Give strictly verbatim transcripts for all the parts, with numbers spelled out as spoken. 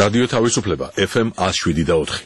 რადიო თავისუფლება ეფ ემ one oh seven და four.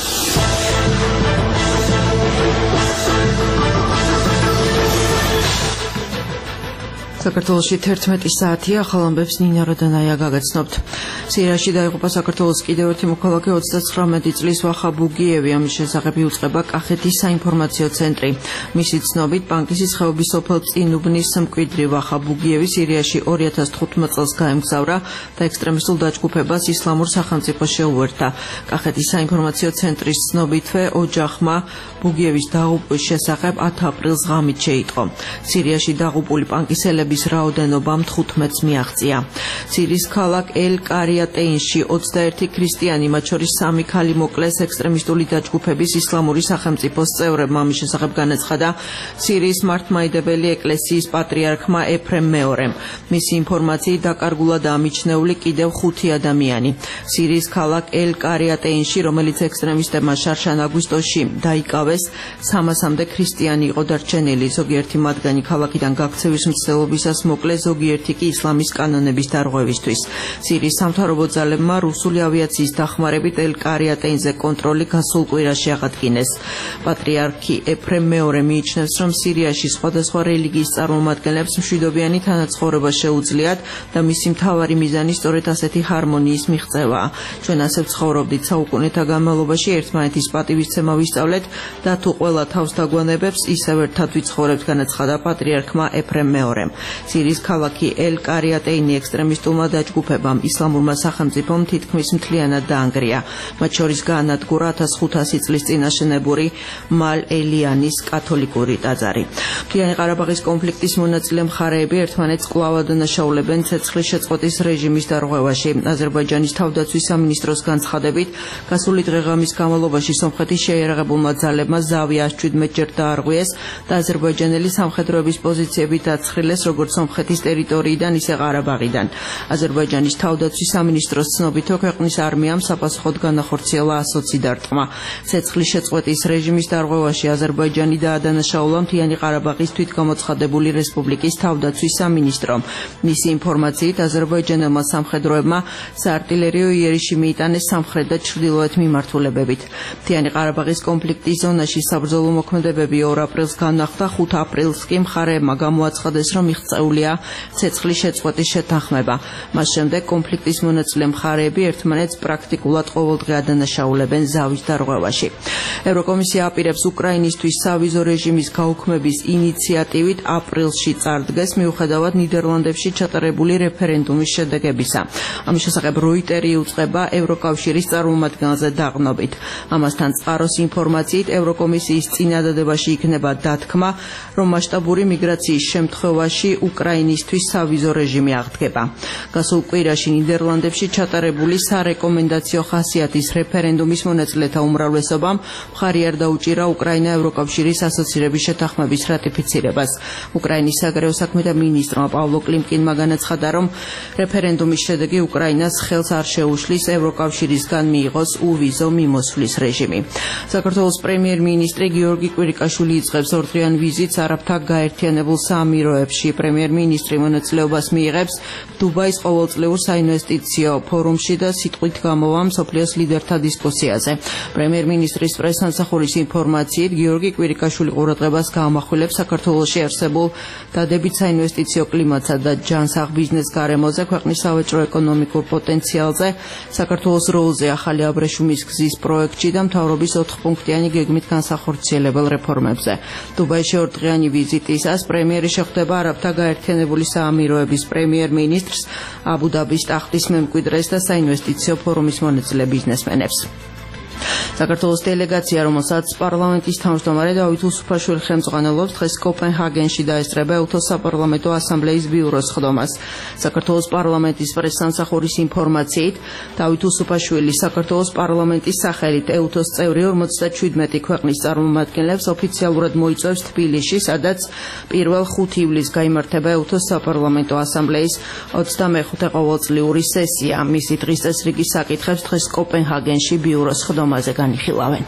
საქართველოში თერთმეტი საათია, ახალ ამბებს ნინა როდანაია გაგაცნობთ. სირიაში დაიღუპა საქართველოს კიდევ ერთი მოქალაქე ოცდაცხრამეტი წლის ვახა ბუგიევი, ამის შესახებ იუწყება კახეთის საინფორმაციო ცენტრი. მისი ცნობით, პანკისის ხეობის სოფელ წინუბნის მკვიდრი ვახა ბუგიევი სირიაში ორი ათას თხუთმეტ წელს გაემგზავრა და ექსტრემისტულ დაჯგუფებას ისლამურ სახელმწიფოს შეუერთდა. კახეთის საინფორმაციო ცენტრის ცნობითვე, ოჯახმა ბუგიევის დაღუპვის შესახებ ათი აპრილს ღამით შეიტყო. სირიაში დაღუპული პანკისელები რაოდენობამ თხუთმეტს მიაღწია. სირიის ქალაქ ელ-კარიატეინში ოცდაერთი ქრისტიანი, მათ შორის სამი ქალი მოკლეს ექსტრემისტული დაჯგუფების ისლამური სახელმწიფოს წევრებმა. ამის შესახებ განაცხადა სირიის მართლმადიდებელი ეკლესიის პატრიარქმა ეფრემ მეორემ. მისი ინფორმაციით დაკარგულადაა მიჩნეული კიდევ ხუთი ადამიანი. სირიის ქალაქ ელ-კარიატეინში, რომელიც ექსტრემისტებმა შარშან აგვისტოში დაიკავეს, სამასამდე ქრისტიანი იყო დარჩენილი. ზოგიერთი მათგანი ქალაქიდან გაქცევის მცდელობის მოკლე, ზოგიერთი კი ისლამის კანონების დარღვევისთვის. სირიის სამთავრობო ძალებმა რუსული ავიაციის დახმარებით ელ-კარიატეინზე კონტროლი გასულ კვირაში აღადგინეს. პატრიარქი ეფრემ მეორე მიიჩნევს, რომ სირიაში სხვადასხვა რელიგიის წარმომადგენლებს მშვიდობიანი თანაცხოვრება შეუძლიათ და მისი მთავარი მიზანი სწორედ ასეთი ჰარმონიის მიღწევაა. ჩვენ ასე ვცხოვრობდით საუკუნეთა განმავლობაში, ერთმანეთის პატივისცემა ვისწავლეთ და თუ ყველა თავს დაგვანებებს, ისევ ერთად ვიცხოვრებთ, განაცხადა პატრიარქმა ეფრემ მეორემ. სირიის ქალაქი ელ-კარიატეინი ექსტრემისტულმა დაჯგუფებამ ისლამურმა სახელმწიფომ თითქმის მთლიანად დაანგრია. მათ შორის გაანადგურა ათას ხუთასი წლის წინ აშენებული მალ-ელიანის კათოლიკური ტაძარი. მთლიანი ყარაბაღის კონფლიქტის მონაწილე მხარეები ერთმანეთს კვლავ ადანაშაულებენ ცეცხლის შეწყვეტის რეჟიმის დარღვევაში. აზერბაიჯანის თავდაცვის სამინისტროს განცხადებით, გასული დღე-ღამის განმავლობაში სომხეთის შეიარაღებულმა ძალებმა ზავი ას შვიდმეტჯერ დაარღვიეს და აზერბაიჯანელი სამხედროების პოზიციები დაცხრილეს როგორც სომხეთის ტერიტორიიდან, ისე ყარაბაღიდან. აზერბაიჯანის თავდაცვის სამინისტროს ცნობითო, ქვეყნის არმიამ საფასუხოდ განახორციელა ასოცი დარტყმა. ცეცხლის შეწყვეტის რეჟიმის დარღვევაში აზერბაიჯანი დაადანაშაულა მთლიანი ყარაბაღის თვითგამოცხადებული რესპუბლიკის თავდაცვის სამინისტრომ. მისი ინფორმაციით, აზერბაიჯანელმა სამხედროებმა საარტილერიო იერიში მიიტანეს სამხრეთ და ჩრდილოეთ მიმართულებებით. მთლიანი ყარაბაღის კონფლიქტის ზონაში საბრძოლო მოქმედებები ორ აპრილს განახლდა, ხუთ აპრილს კი მხარეებმა გამოაცხადეს, რომ მიღწეულია ცეცხლის შეწყვეტის შეთანხმება. მას შემდეგ კონფლიქტის მონაწილე მხარეები ერთმანეთს პრაქტიკულად ყოველდღე ადანაშაულებენ ზავის დარღვევაში. ევროკომისია აპირებს უკრაინისთვის სავიზო რეჟიმის გაუქმების ინიციატივით აპრილში წარდგეს, მიუხედავად ნიდერლანდებში ჩატარებული რეფერენდუმის შედეგებისა. ამის შესახებ როიტერი იუწყება ევროკავშირის წარმომადგენელზე დაღნობით. ამასთან წყაროს ინფორმაციით, ევროკომისიის წინადადებაში იქნება დათქმა, რომ მასშტაბური მიგრაციის შემთხვევაში უკრაინისთვის სავიზო რეჟიმი აღდგება. გასულ კვირაში ნიდერლანდებში ჩატარებული სარეკომენდაციო ხასიათის რეფერენდუმის მონაწილეთა უმრავლესობამ მხარი არ დაუჭირა უკრაინა ევროკავშირის ასოცირების შეთანხმების რატიფიცირებას. უკრაინის საგარეო საქმეთა მინისტრმა პავლო კლიმკინმა განაცხადა, რომ რეფერენდუმის შედეგი უკრაინას ხელს არ შეუშლის ევროკავშირისგან მიიღოს უვიზო მიმოსვლის რეჟიმი. საქართველოს პრემიერ-მინისტრი გიორგი კვირიკაშვილი იწყებს ორდღიან ვიზიტს არაბთა გაერთიანებულ საამიროებში. პრემიერ-მინისტრი მონაწილეობას მიიღებს დუბაის ყოველწლიურ საინვესტიციო ფორუმში და სიტყვით გამოვა მსოფლიოს ლიდერთა დისკუსიაზე. პრემიერ-მინისტრის პრესსამსახურის ინფორმაციით, გიორგი კვირიკაშვილი ყურადღებას გაამახვილებს საქართველოში არსებულ დადებით საინვესტიციო კლიმატსა და ჯანსაღ ბიზნეს გარემოზე, ქვეყნის სავაჭრო-ეკონომიკურ პოტენციალზე, საქართველოს როლზე ახალი აბრეშუმის გზის პროექტში და მთავრობის ოთხპუნქტიანი გეგმით განსახორციელებელ რეფორმებზე. დუბაიში ორდღიანი ვიზიტისას პრემიერი შეხვდება არაბთა გაერთიანებული საამიროების პრემიერ-მინისტრს, აბუ-დაბის ტახტის მემკვიდრეს და საინვესტიციო ფორუმის მონაწილე ბიზნესმენებს. საქართველოს დელეგაცია, რომელსაც პარლამენტის თავმჯდომარე დავით უსუფაშვილი ხელმძღვანელობს, დღეს კოპენჰაგენში დაესწრება ელთო საპარლამენტო ასამბლეის ბიუროს ხდომას. საქართველოს პარლამენტის პრესსამსახურის ინფორმაციით, დავით უსუფაშვილი საქართველოს პარლამენტის სახელით ელთოს წევრი ორმოცდაშვიდმეტი ქვეყნის წარმომადგენლებს ოფიციალურად მოიწვევს თბილისში, სადაც პირველ ხუთი ივლისს გაიმართება ელთოს საპარლამენტო ასამბლეის ოცდამეხუთე ყოველწლიური სესია. მისი დღის წესრიგის საკითხებს დღეს კოპენჰაგენში ბიუროს ხდომაზე განიხილავენ.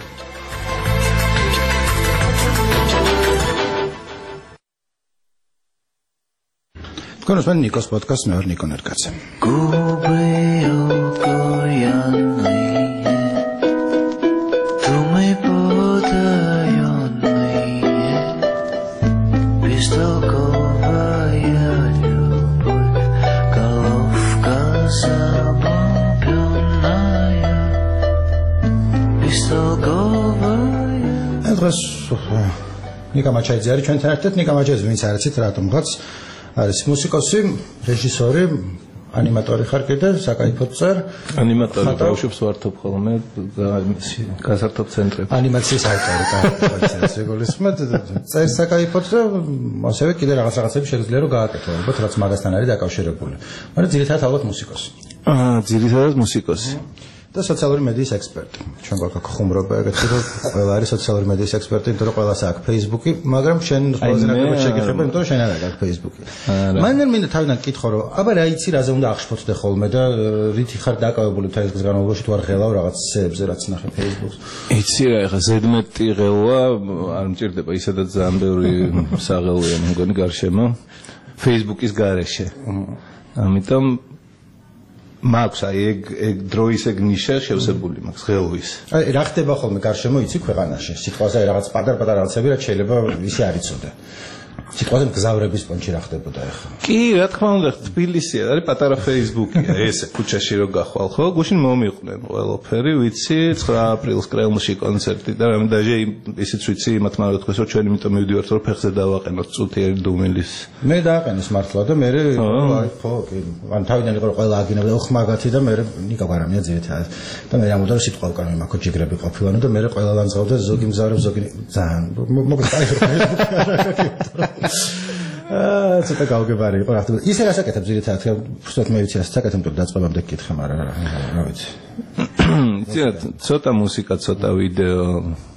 Conus mən Nikos podcast nör Nikon erkatse. Დღეს Nika Machaidze არის ჩვენთან ერთად. Nika Machaidze ვინც არ იცით რატომღაც არის მუსიკოსი, რეჟისორი, ანიმატორი ხარ კიდე, საკაიფო წერ. ანიმატორი ბავშვებს ვართობ ხოლმე გასართობ ცენტრებში. ანიმაციის ავტორი კაცი ეგოლისმად წერ საკაიფოც და ასევე კიდე რაღაც რაღაცები შეიძლება რომ გააკეთო, ალბათ რაც მაგასთან არის დაკავშირებული. მაგრამ ძირითადად ალბათ მუსიკოსი. აა ძირითადად მუსიკოსი. და სოციალური მედიის ექსპერტი. ჩვენ გვაქვს ხუმრობა ეგეთი რომ ყველა არის სოციალური მედიის ექსპერტი, იმიტომ რომ ყველას აქვს Facebook-ი, მაგრამ შენ ყველაზე ნაკლებად შეგეხება, იმიტომ რომ შენ არ აქვს Facebook-ი. მანერ მინდა თავიდან კითხო რომ აბა რა იცი რაზე უნდა აღშფოთდე ხოლმე და რითი ხარ დაკავებული თაის განმავლობაში თუ არ ღელავ რაღაც სებზე რაც ნახე Facebook-ს. იცი რა ეხა ზედმეტი ღელვა არ მჭირდება ისედაც ძალიან ბევრი საღელვია მგონი გარშემო Facebook-ის გარეშე. ამიტომ მაქვს აი ეგ ეგ დროის ეგ ნიშა შევსებული მაქვს ღელვის. აი რა ხდება ხოლმე გარშემო იცი ქვეყანაში? სიტყვაზე რაღაც პატარ-პატარა რაღაცები რაც შეიძლება ისე არ იცოდე. სიტყვაზე მგზავრების პონჩი რა ხდებოდა ახლა? კი, რა თქმა უნდა, თბილისი არის პატარა Facebook-ია, ესე ქუჩაში რო გახვალ, ხო? გუშინ მომიყვნენ ყველაფერი, ვიცი, ცხრა აპრილის კრემლში კონცერტი და რამე დაჟე ისიც ვიცი, მათ მაგრამ თქვეს რომ ჩვენ იმიტომ მივდივართ რომ ფეხზე დავაყენოთ წუთიერი დუმილის. მე დააყენეს მართლა და მე აი ხო, კი, ან თავიდან იყო რომ ყველა აგინებდა, ოხ მაგათი და მე ნიკა გარამია ძირითადად. და მე ამოდარ სიტყვა უკან მაქო ჯიგრები ყოფილანო და მე ყველა ლანძღავდა ზოგი მზარებ ზოგი ძალიან მოგეთ აი აა ცოტა გავგებარი იყო რა ხდება. ისე რასაკეთებ ძირითადად, უბრალოდ მე ვიცი რასაც აკეთებ, მაგრამ დაწყებამდე გკითხე, მაგრამ რა ვიცი. ძირითადად ცოტა მუსიკა, ცოტა ვიდეო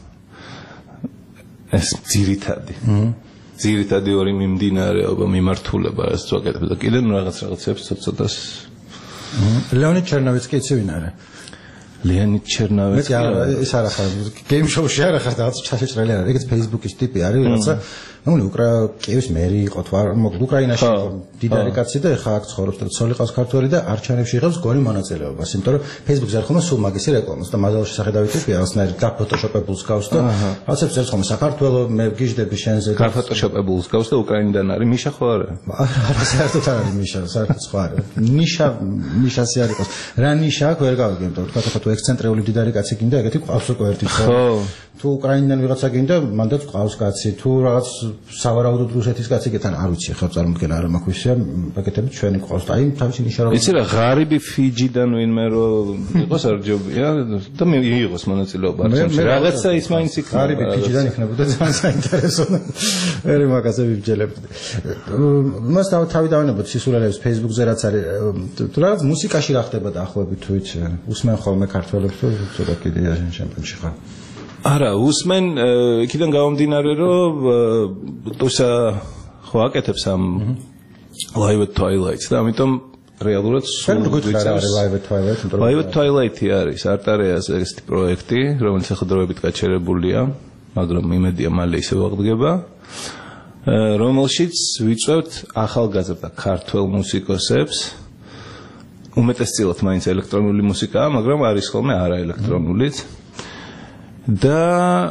ეს ძირითადი. ძირითადი ორი მიმდინარეობა, მიმართულება რასაც ვაკეთებ და კიდე რაღაც რაღაცებს ცოტა-ცოტას. ლეონიდ ჩერნოვიცკი იცი ვინ არის? ლეონიდ ჩერნოვიცკი ეს არა ხარ გეიმ შოუში არა ხარ რაღაც ჩაშეჭრელი არა ეგეც Facebook-ის ტიპი არის რაღაცა ნუ უკრა კიევის მერი იყო თუ არა მოკლედ უკრაინაში იყო დიდარი კაცი და ეხა აქ ცხოვრობს და ცოლი ყავს ქართველი და არჩევნებში იღებს გორი მონაწილეობას იმიტომ რომ Facebook-ზე არ ხომ სულ მაგისი რეკლამას და მაგალში შეხედავით ტიპი რაღაცნაირად გაფოტოშოპებულს გავს და რაღაცებს წერს ხომ საქართველოს მე გიждები შენზე გაფოტოშოპებულს გავს და უკრაინიდან არის მიშა ხო არა არა საერთოდ არ არის მიშა საერთოდ სხვა არის ნიშა მიშასი არ იყოს რა ნიშა აქ ვერ გავიგე იმიტომ რომ თქვა თუ ექსცენტრიული დიდარი კაცი გინდა ეგეთი ყავს უკვე ერთი ხო თუ უკრაინიდან ვიღაცა გინდა მანდაც ყავს კაცი თუ რაღაც სავარაუდოდ რუსეთის კაცი გეთან არ ვიცი ხო წარმოგენა არა მაქვისია პაკეტები ჩვენი ყავს და აი თავისი ნიშა რა იცი რა ღარიბი ფიჯიდან ვინმე რომ იყოს არ ჯობია და მე მიიღოს მონაწილეობა არჩევნებში რაღაცა ის მაინც იქ ღარიბი ფიჯიდან იქნებოდა ძალიან საინტერესო ერი მაგაზე ვიბჯელებდი მას თავი დავინებოთ სისულელეებს Facebook-ზე რაც არის რაღაც მუსიკაში რა ხდება დაახლოებით თუ იცი უსმენ ხოლმე ქართველებს თუ ცოტა კიდე შემპიონში ხარ არა უსმენ იქიდან გამომდინარე რომ ტუსა ხო აკეთებს ამ Live at Twilight და ამიტომ რეალურად სულ გვიწევს Live at Twilight Live at Twilight არის არტარეას ესეთი პროექტი რომელიც ახლა დროებით გაჩერებულია მაგრამ იმედია მალე ისე აღდგება რომელშიც ვიწევთ ახალგაზრდა ქართველ მუსიკოსებს უმეტესწილად მაინც ელექტრონული მუსიკაა მაგრამ არის ხოლმე არაელექტრონულიც და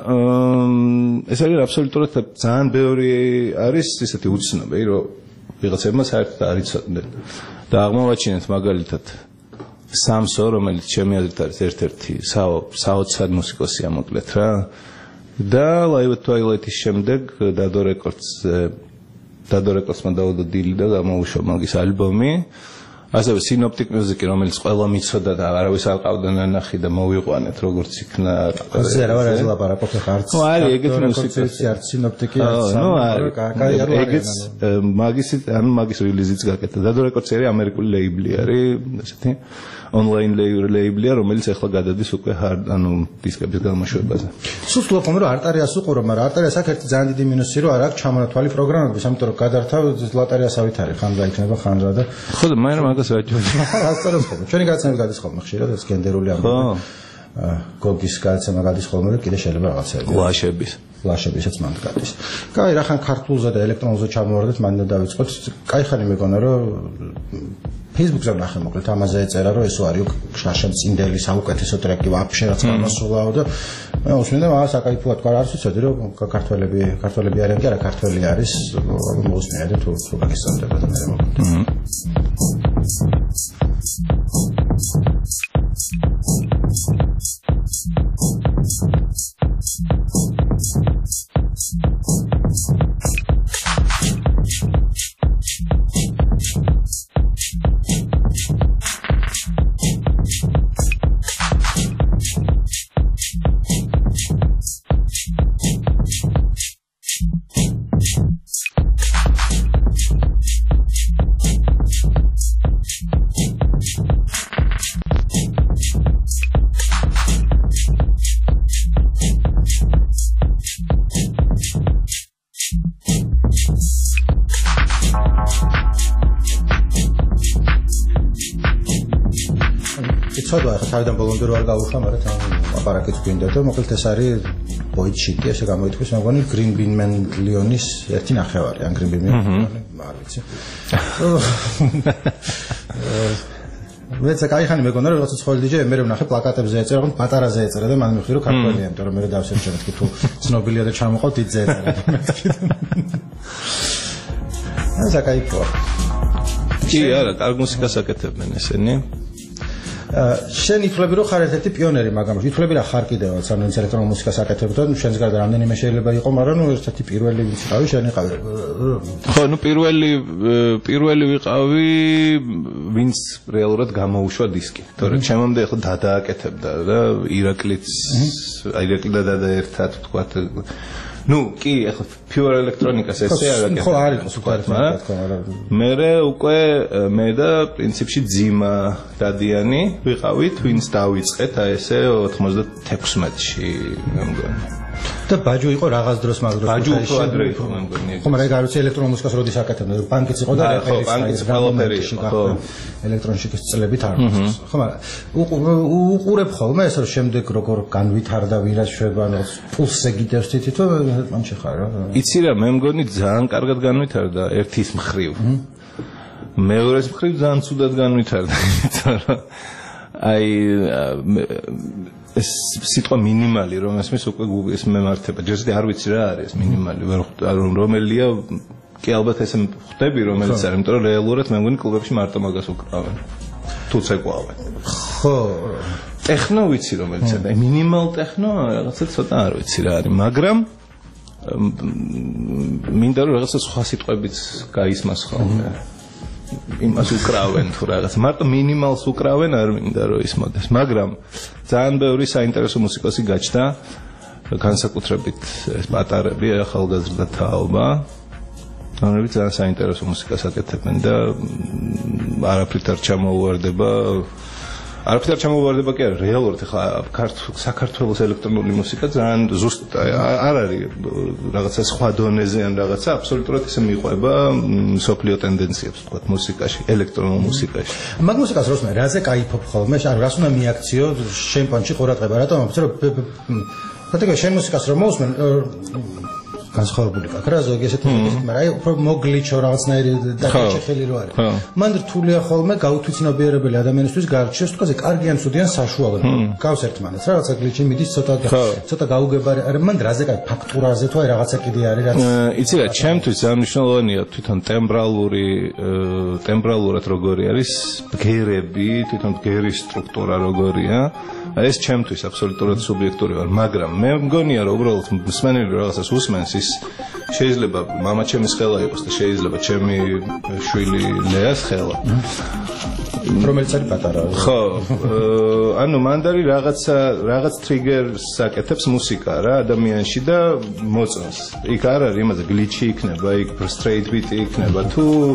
ეს არის აბსოლუტურად ძალიან ბევრი არის ისეთი უცნობი რომ ვიღაცებმა საერთოდ არ იცოდნენ და აღმოვაჩინეთ მაგალითად სამსო რომელიც ჩემი აზრით არის ერთ-ერთი საოცარ მუსიკოსია მოკლედ რა და Live at Twilight-ის შემდეგ დადო რეკორდს დადო რეკორდსმა დაუდო დილი და გამოუშვა მაგის ალბომი ასევე Synoptic Music რომელიც ყველა მიცოდა და არავის არ ყავდა ნანახი და მოვიყვანეთ როგორც იქნა ასე რა ვარ ელაპარაკობ ხა არც ნუ არის ეგეთი მუსიკოსი არც Synoptic-ი არც ნუ არის ეგეც მაგისი ანუ მაგის რელიზიც გაკეთდა დადო რეკორდსი არის ამერიკული ლეიბლი არის ესეთი online label-ია რომელიც ახლა გადადის უკვე ანუ დისკების გამოშვებაზე. სულ ვთქვი რომ არტარიას უყურო, მაგრამ არტარიას აქ ერთი ძალიან დიდი მინუსი რომ არ აქვს ჩამონათვალი პროგრამები, ამიტომ რომ გადართავ ლატარიასავით არის, ხან დაიქნება ხან რა და ხო და მე მაგას რა ჯობია. ასწორებს ხოლმე. ჩვენი გადაცემები გადის ხოლმე ხშირად ეს გენდერული ამბავი. ხო. გოგის გადაცემა გადის ხოლმე და კიდე შეიძლება რაღაცები. ლაშების ფლაშებისაც მანდ გადის. კაი, რახან ქართულზე და ელექტრონულზე ჩამოვარდეთ, მანდ დავიწყოთ. კაი ხანი მეგონა რომ Facebook-ზე ნახე მოკლედ ამაზე ეწერა რომ ეს არის შაშემ წინდელი საუკეთესო ტრეკი ვაფშე რაც გამოსულაო და მე უსმინდა მაგას აკაიფოა თქვა არ ვიცოდი რომ ქართველები ქართველები არიან კი არა ქართველი არის მოსმენდა თუ თუ გაგისწორდება და მე მოკლედ ცოდვა ახლა თავიდან ბოლომდე არ გავუხვა, მაგრამ აპარაკიც გვინდა და მოკლედ ეს არის ბოიჩიკი, ესე გამოითქვის, მეგონი Green Bean Man ლიონის ერთი ნახევარი, ან Green Bean Man ლიონი, არ ვიცი. მეც კაიხანი მეგონა რომ რაღაცა ცხოველი დიჯეი მე ვნახე პლაკატებზე ეწერა, მაგრამ პატარაზე ეწერა და მან მივხვდი რომ ქართველია, იმიტომ რომ მე დავსერჩე მეთქი თუ ცნობილია და ჩამოყავ დიდზე ეწერა მეთქი. ეს აკაიფო. კი არა, კარგ მუსიკას აკეთებენ ესენი. შენ ითვლები რომ ხარ ერთ-ერთი პიონერი მაგამში. ითვლები რა ხარ კიდევაც, ანუ ეს ელექტრონულ მუსიკას აკეთებ და შენს გარდა რამდენიმე შეიძლება იყო, მაგრამ ნუ ერთ-ერთი პირველი ვინც ვიყავი, შენ იყავი. ხო, ნუ პირველი პირველი ვიყავი, ვინც რეალურად გამოუშვა დისკი. თორემ ჩემამდე ახლა დადააკეთებდა და ირაკლიც, ირაკლი და დადა ერთად ვთქვათ. ნუ კი, ახლა pure electronica-ს ესე არაკეთებ. ხო, არ იყო სუპერ მაგრამ მე უკვე მე და პრინციპში ძიმა დადიანი ვიყავით, ვინც დავიწყეთ აი ესე ოთხმოცდათექვსმეტში მე მგონი. და ბაჯუ იყო რაღაც დროს მაგ დროს. ბაჯუ უფრო ადრე იყო მე მგონი. ხო, მაგრამ არ ვიცი ელექტრონულ მუსიკას როდის აკეთებდა, პანკიც იყო და ხო, პანკიც ყველაფერი იყო. ელექტრონიკის წლებით არ ვიცი. ხო, მაგრამ უყურებ ხოლმე ეს რომ შემდეგ როგორ განვითარდა ვირაშვება, რაღაც პულსზე გიტევს თითო მან შეხარ რა. იცი რა, მე მგონი ძალიან კარგად განვითარდა ერთის მხრივ. მეორეს მხრივ ძალიან ცუდად განვითარდა, იმიტომ რომ აი ეს სიტყვა მინიმალი რომ ესმის უკვე გუგლის მემართება. ჯერჯერობით არ ვიცი რა არის მინიმალი, რომელია კი ალბათ ესე ხვდები რომელიც არის, იმიტომ რომ რეალურად მე მგონი კლუბებში მარტო მაგას უკრავენ. თუ ცეკვავენ. ხო, ტექნო ვიცი რომელიც არის, მინიმალ ტექნო რაღაცა ცოტა არ ვიცი რა არის, მაგრამ მინდა რომ რაღაცა სხვა სიტყვებიც გაისმას ხოლმე. იმას უკრავენ თუ რაღაც მარტო მინიმალს უკრავენ არ მინდა რომ ისმოდეს, მაგრამ ძალიან ბევრი საინტერესო მუსიკოსი გაჩნდა, განსაკუთრებით ეს პატარები ახალგაზრდა თაობა, რომლებიც ძალიან საინტერესო მუსიკას აკეთებენ და არაფრით არ ჩამოუვარდება. არაფრით არ ჩამოუვარდება კი არა, რეალურად ხა საქართველოს ელექტრონული მუსიკა ძალიან ზუსტ არ არის რაღაცა სხვა დონეზე ან რაღაცა, აბსოლუტურად ისე მიყვება სოფლიო ტენდენციებს ვთქვათ მუსიკაში, ელექტრონულ მუსიკაში. მაგ მუსიკას როსმე რაზე кайფობ ხოლმე, ან რას უნდა მიაქციო შენ პანჩი ყურადღება, რატომ ამბობ რომ ფაქტია შენ მუსიკას რომ მოსმენ განსხვავებული კაკრა ზოგი ესეთი მაგრამ აი უფრო მოგლიჩო რაღაცნაირი დაკეჭი ხელი რო არის. მან რთულია ხოლმე გაუთვითნობიერებელი ადამიანისთვის გარჩევს თქო ზე კარგი ან ცუდი ან საშუალო. გავს ერთმანეთს რაღაცა გლიჩი მიდის ცოტა ცოტა გაუგებარი არა მან რაზე კაი ფაქტურაზე თუ აი რაღაცა კიდე არის რაც იცი რა ჩემთვის ძალიან მნიშვნელოვანია თვითონ ტემბრალური ტემბრალურად როგორი არის ბგერები თვითონ ბგერის სტრუქტურა როგორია ეს ჩემთვის აბსოლუტურად სუბიექტური ვარ მაგრამ მე მგონია რომ უბრალოდ მსმენელი რაღაცას უსმენს ის შეიძლება მამა ჩემის ხელა იყოს და შეიძლება ჩემი შვილი ლეას ხელა რომელიც არის პატარა ხო ანუ მანდარი რაღაცა რაღაც ტრიგერს აკეთებს მუსიკა რა ადამიანში და მოწონს იქ არ არის იმაზე გლიჩი იქნება იქ straight beat იქნება თუ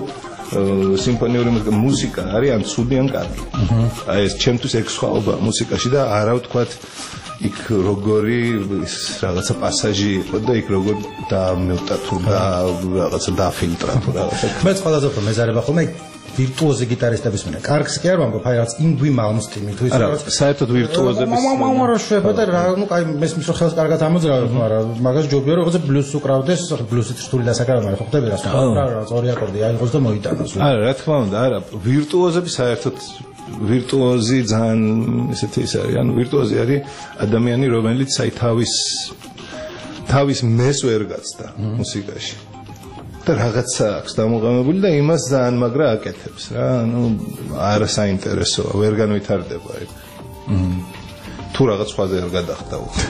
სიმფონიური მუსიკა არის ან ცუდი ან კარგი. აი ეს ჩემთვის ეგ სხვაობა მუსიკაში და არა ვთქვათ იქ როგორი რაღაცა პასაჟი იყო და იქ როგორ დამევტა თუ და რაღაცა დაფილტრა თუ რაღაცა. მეც ყველაზე უფრო მეზარება ხოლმე ვირტუოზი გიტარისტების მენე. კარგს კი არ ვამბობ, აი რაღაც Ingui Malmsteen თუ ის რაღაც საერთოდ ვირტუოზების მამამამა შვება და რა ნუ აი მესმის რომ ხელს კარგად ამოძრავებს, მაგრამ მაგას ჯობია რომ რაღაცა ბლუზს უკრავდეს, ბლუზით რთული დასაკრავება, მაგრამ ხო ხდები რას რა რა ორი აკორდი აიღოს და მოიტანოს. არა, რა თქმა უნდა, არა, ვირტუოზები საერთოდ ვირტუოზი ძალიან ესეთი ის არის, ანუ ვირტუოზი არის ადამიანი, რომელიც აი თავის თავის მეს ვერ გაცდა მუსიკაში. და რაღაცა აქვს დამოყენებული და იმას ძალიან მაგრა აკეთებს რა, ანუ არა საინტერესოა, ვერ განვითარდება ეგ. თუ რაღაც სხვაზე ვერ გადახდა უხო.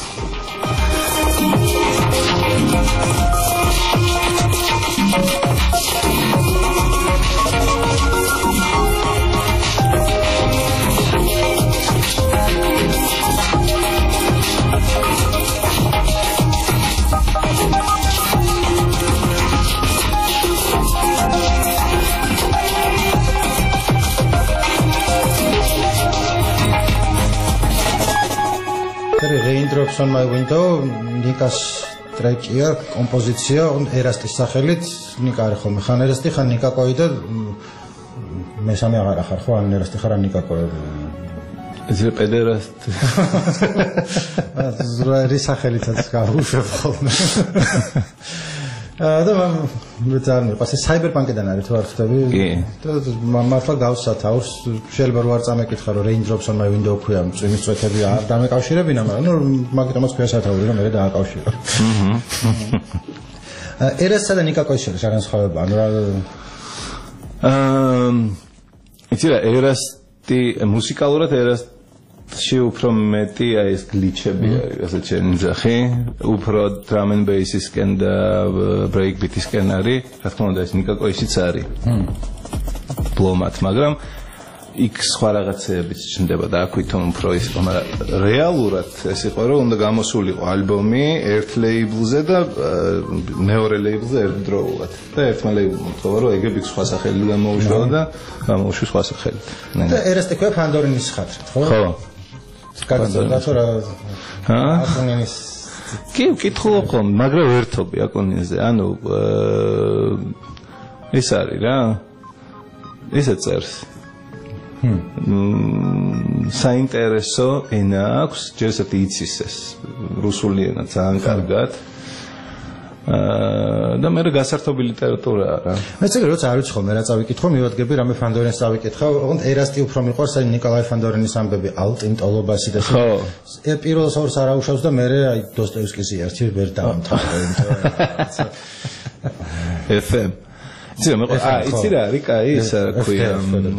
Raindrops on my window, Nikas ტრეკია, კომპოზიცია, ერასტის სახელით, ნიკა არის ხოლმე, ხან ერასტი, ხან ნიკაკოი და მესამე აღარ ახარ ხო, ან ერასტი ხარ, ან ნიკაკოი. ესე პედერასტ. ზრაერი სახელითაც გავუშვებ ხოლმე. და მე ძალიან მიყვარს საიბერპანკიდან არის თუ არ ხვდები? კი. და მართლა გავსა თავს, შეიძლება რო არ წამეკითხა რომ Raindrops on my window ქვია, წვიმის წვეთები არ დამეკავშირებინა, მაგრამ ნუ მაგიტომაც ქვია სათაური რომ მე დააკავშირო. აჰა. ერასსა და ნიკაკოის შორის რა განსხვავება? ანუ რა აა იცი რა, ერასტი მუსიკალურად ერასტი ში უფრო მეტი აი ეს გლიჩები არის, ასე ჩემი ძახი, უფრო drum and bass-ისკენ და breakbeat-ისკენ არის, რა თქმა უნდა ეს ნიკაკოისიც არის. ბლომად, მაგრამ იქ სხვა რაღაცეებიც ჩნდება და აქვითო უფრო ის იყო, მაგრამ რეალურად ეს იყო რომ უნდა გამოსულიყო ალბომი ერთ ლეიბლზე და მეორე ლეიბლზე ერთდროულად. და ერთმა ლეიბლმა თქვა რომ ეგები სხვა სახელით გამოუშვა და გამოუშვა სხვა სახელით. და ერასტი ქვია ფანდორინის ხათრით, ხო? ხო. კაცო რა ჰა? აკონინის კი, ვკითხულობ ხომ, მაგრამ ვერთობი აკონინზე. ანუ ეს არის რა. ესე წერს. მმ საინტერესო ენა აქვს, ჯერ ესეთი იცის ეს რუსული ენა ძალიან კარგად. აა და მე გასართობი ლიტერატურაა რა. მე წეგე როცა არ ვიცი ხოლმე რა წავიკითხო, მივადგები რამე ფანდორინს წავიკითხა, ოღონდ ერასტი უფრო მიყვარს, აი ნიკოლაი ფანდორინის ამბები, ალტინტოლობასი და ხო. პირველ ორს არ აუშავს და მე აი დოსტოევსკის ერთი ვერ დავამთავრე, იმიტომ რომ ეფ ემ. იცი რა, მე აა იცი რა, არის კაი ის ქვია.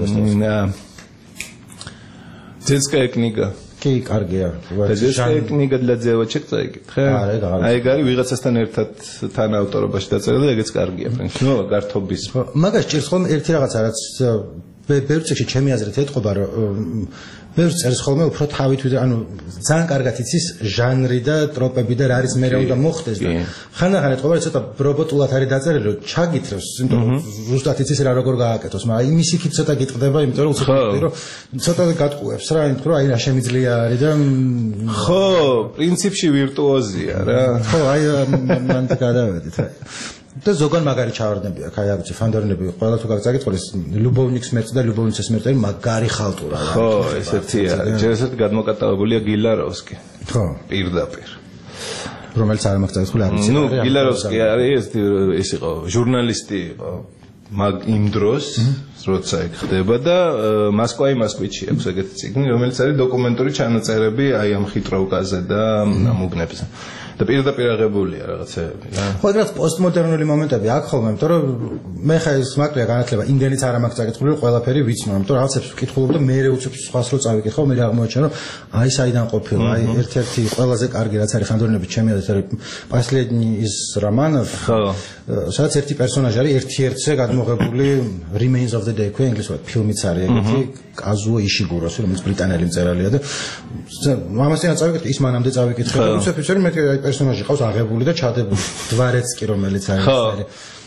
ძენსკაია კნიგა. კი, კარგია. ძენსკაია კნიგა для девочек წაიკითხე. აი, გარი ვიღაცასთან ერთად თან ავტორობაში დაწერა და ეგეც კარგია, ნუ გართობის. მაგას ჭირს ხოლმე ერთი რაღაცა, რაც ბევრ წიგში ჩემი აზრით ეთყობა, რომ ბევრ წერს ხოლმე უფრო თავით ვიდრე, ანუ ძალიან კარგად იცის ჟანრი და ტროპები და რა არის მე რა უნდა მოხდეს და ხანდახან ეთყობა, რომ ცოტა რობოტულად არის დაწერილი, რომ ჩაგითრევს, იმიტომ რომ ზუსტად იცის რა როგორ გააკეთოს, მაგრამ იმის იქით ცოტა გიტყდება, იმიტომ რომ უცებ რომ ცოტა გატყუებს რა, იმიტომ რომ აი რა შემიძლია არის და ხო, პრინციპში ვირტუოზია რა. ხო, აი მან გადავედით აი. და ზოგან მაგარი ჩავარდნები აქ, აი აღწი ფანდორინები ყველა თუ გაგწაკითხოს ლუბოვნიკის მერწ და ლუბოვნიცის მერწ არის მაგარი ხალტურა რა. ხო, ესეთია. ჯერ ესეთ გადმოკატავებულია გილაროვსკი. ხო, პირდაპირ. რომელიც არ მაგწაკითხული არ იცი. ნუ გილაროვსკი არის ეს იყო ჟურნალისტი იყო. მაგ იმ დროს როცა იქ ხდება და მოსკოვი მოსკოვიჩი აქვს ეგეთი წიგნი, რომელიც არის დოკუმენტური ჩანაწერები აი ამ ხიტროვკაზე და ამ უბნებზე. და პირდაპირ აღებულია რაღაცეები რა. ხო, რაღაც პოსტმოდერნული მომენტები აქ ხოლმე, იმიტომ რომ მე ხა ეს მაკლია განათლება, იმდენიც არ მაქვს წაკითხული, რომ ყველაფერი ვიცნობ, იმიტომ რომ რაღაცებს ვკითხულობ და მე უცებ სხვას რო წავიკითხო, მე აღმოაჩინა, რომ აი საიდან ყოფილა, აი ერთ-ერთი ყველაზე კარგი რაც არის ფანდორინების ჩემი აზრით არის последний из романов. ხო. სადაც ერთი პერსონაჟი არის ერთი ერთზე გადმოღებული Remains of the Day ქვია ინგლისურად ფილმიც არის ეგეთი კაზუო იშიგუროსი, რომელიც ბრიტანელი მწერალია და ამასთან წავიკითხე, ის მანამდე წავიკითხე და უცებ ვიცი რომ მე აი პერსონაჟი ყავს აღებული და ჩადებული. დვარეცკი რომელიც არის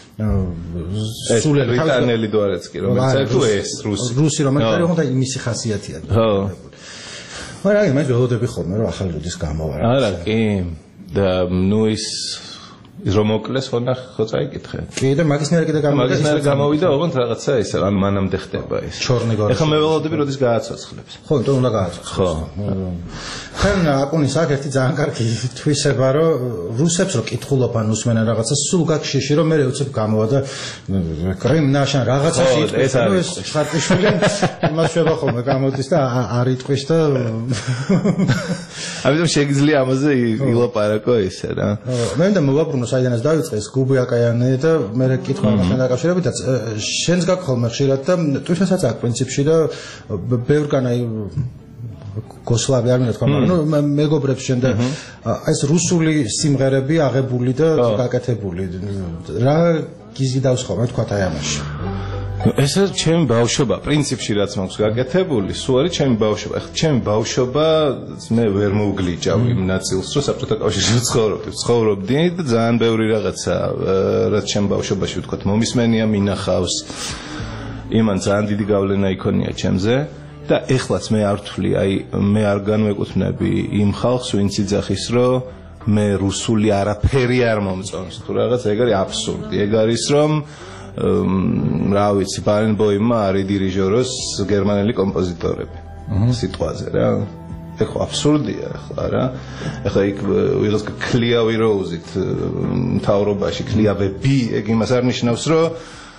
სულელი ბრიტანელი დვარეცკი რომელიც თუ ეს რუსი რუსი რომელიც არის ხომ და იმისი ხასიათია ხო მაგრამ მე ველოდები ხოლმე რომ ახალი როდის გამოვარ არა კი და ნუ ის ის რომ მოკლეს ხო ხო წაიკითხე კი და მაგის მერე კიდე გამოვიდა მაგის მერე გამოვიდა ოღონდ რაღაცა ის ან მანამდე ხდება ეს ჩორნი გორში ეხლა მე ველოდები როდის გააცოცხლებს ხო იმიტომ უნდა გააცოცხლოს ხო თან აკუნის აქ ერთი ძალიან კარგი თვისება რომ რუსებს რო კითხულობან усმენა რაღაცა სულ გაქშიში რომ მე უცებ გამოვა და კრიმნაშან რაღაცაში ეს არის ხარტიშვილი იმას შევა ხოლმე გამოდის და არ იტყვის და ამიტომ შეგიძლია ამაზე ილაპარაკო ისე რა მე მინდა მოვაბრუნო საიდანაც დაიწყეს გუბიაკაიანი და მე კითხვა მასთან დაკავშირებითაც შენს გაქვს ხოლმე ხშირად და თვითონაც აქ პრინციპში და ბევრგან აი გოსლავი არ მინდა თქვა მაგრამ ნუ მეგობრებს შენ და ეს რუსული სიმღერები აღებული და გაკეთებული რა გიზიდავს ხოლმე თქვა აი ამაში ესე ჩემი ბავშვობა პრინციპში რაც მაქვს გაკეთებული სულ არის ჩემი ბავშვობა ეხლა ჩემი ბავშვობა მე ვერ მოვგლიჭავ იმ ნაწილს რომ საბჭოთა კავშირში ვცხოვრობდი ვცხოვრობდი და ძალიან ბევრი რაღაცა რაც ჩემი ბავშვობაში ვთქვათ მომისმენია მინახავს იმან ძალიან დიდი გავლენა იქონია ჩემზე და ეხლაც მე არ ვთვლი აი მე არ განვეკუთვნები იმ ხალხს ვინც იძახის რომ მე რუსული არაფერი არ მომწონს თუ რაღაც ეგ არის აბსურდი ეგ არის რომ რა ვიცი ბარენბოიმმა არის დირიჟოროს გერმანელი კომპოზიტორები სიტყვაზე რა ეხლა აბსურდია ახლა რა ეხლა იქ ვიღაც კლია ვიროუზით მთავრობაში კლია ვები ეგ იმას არ ნიშნავს რომ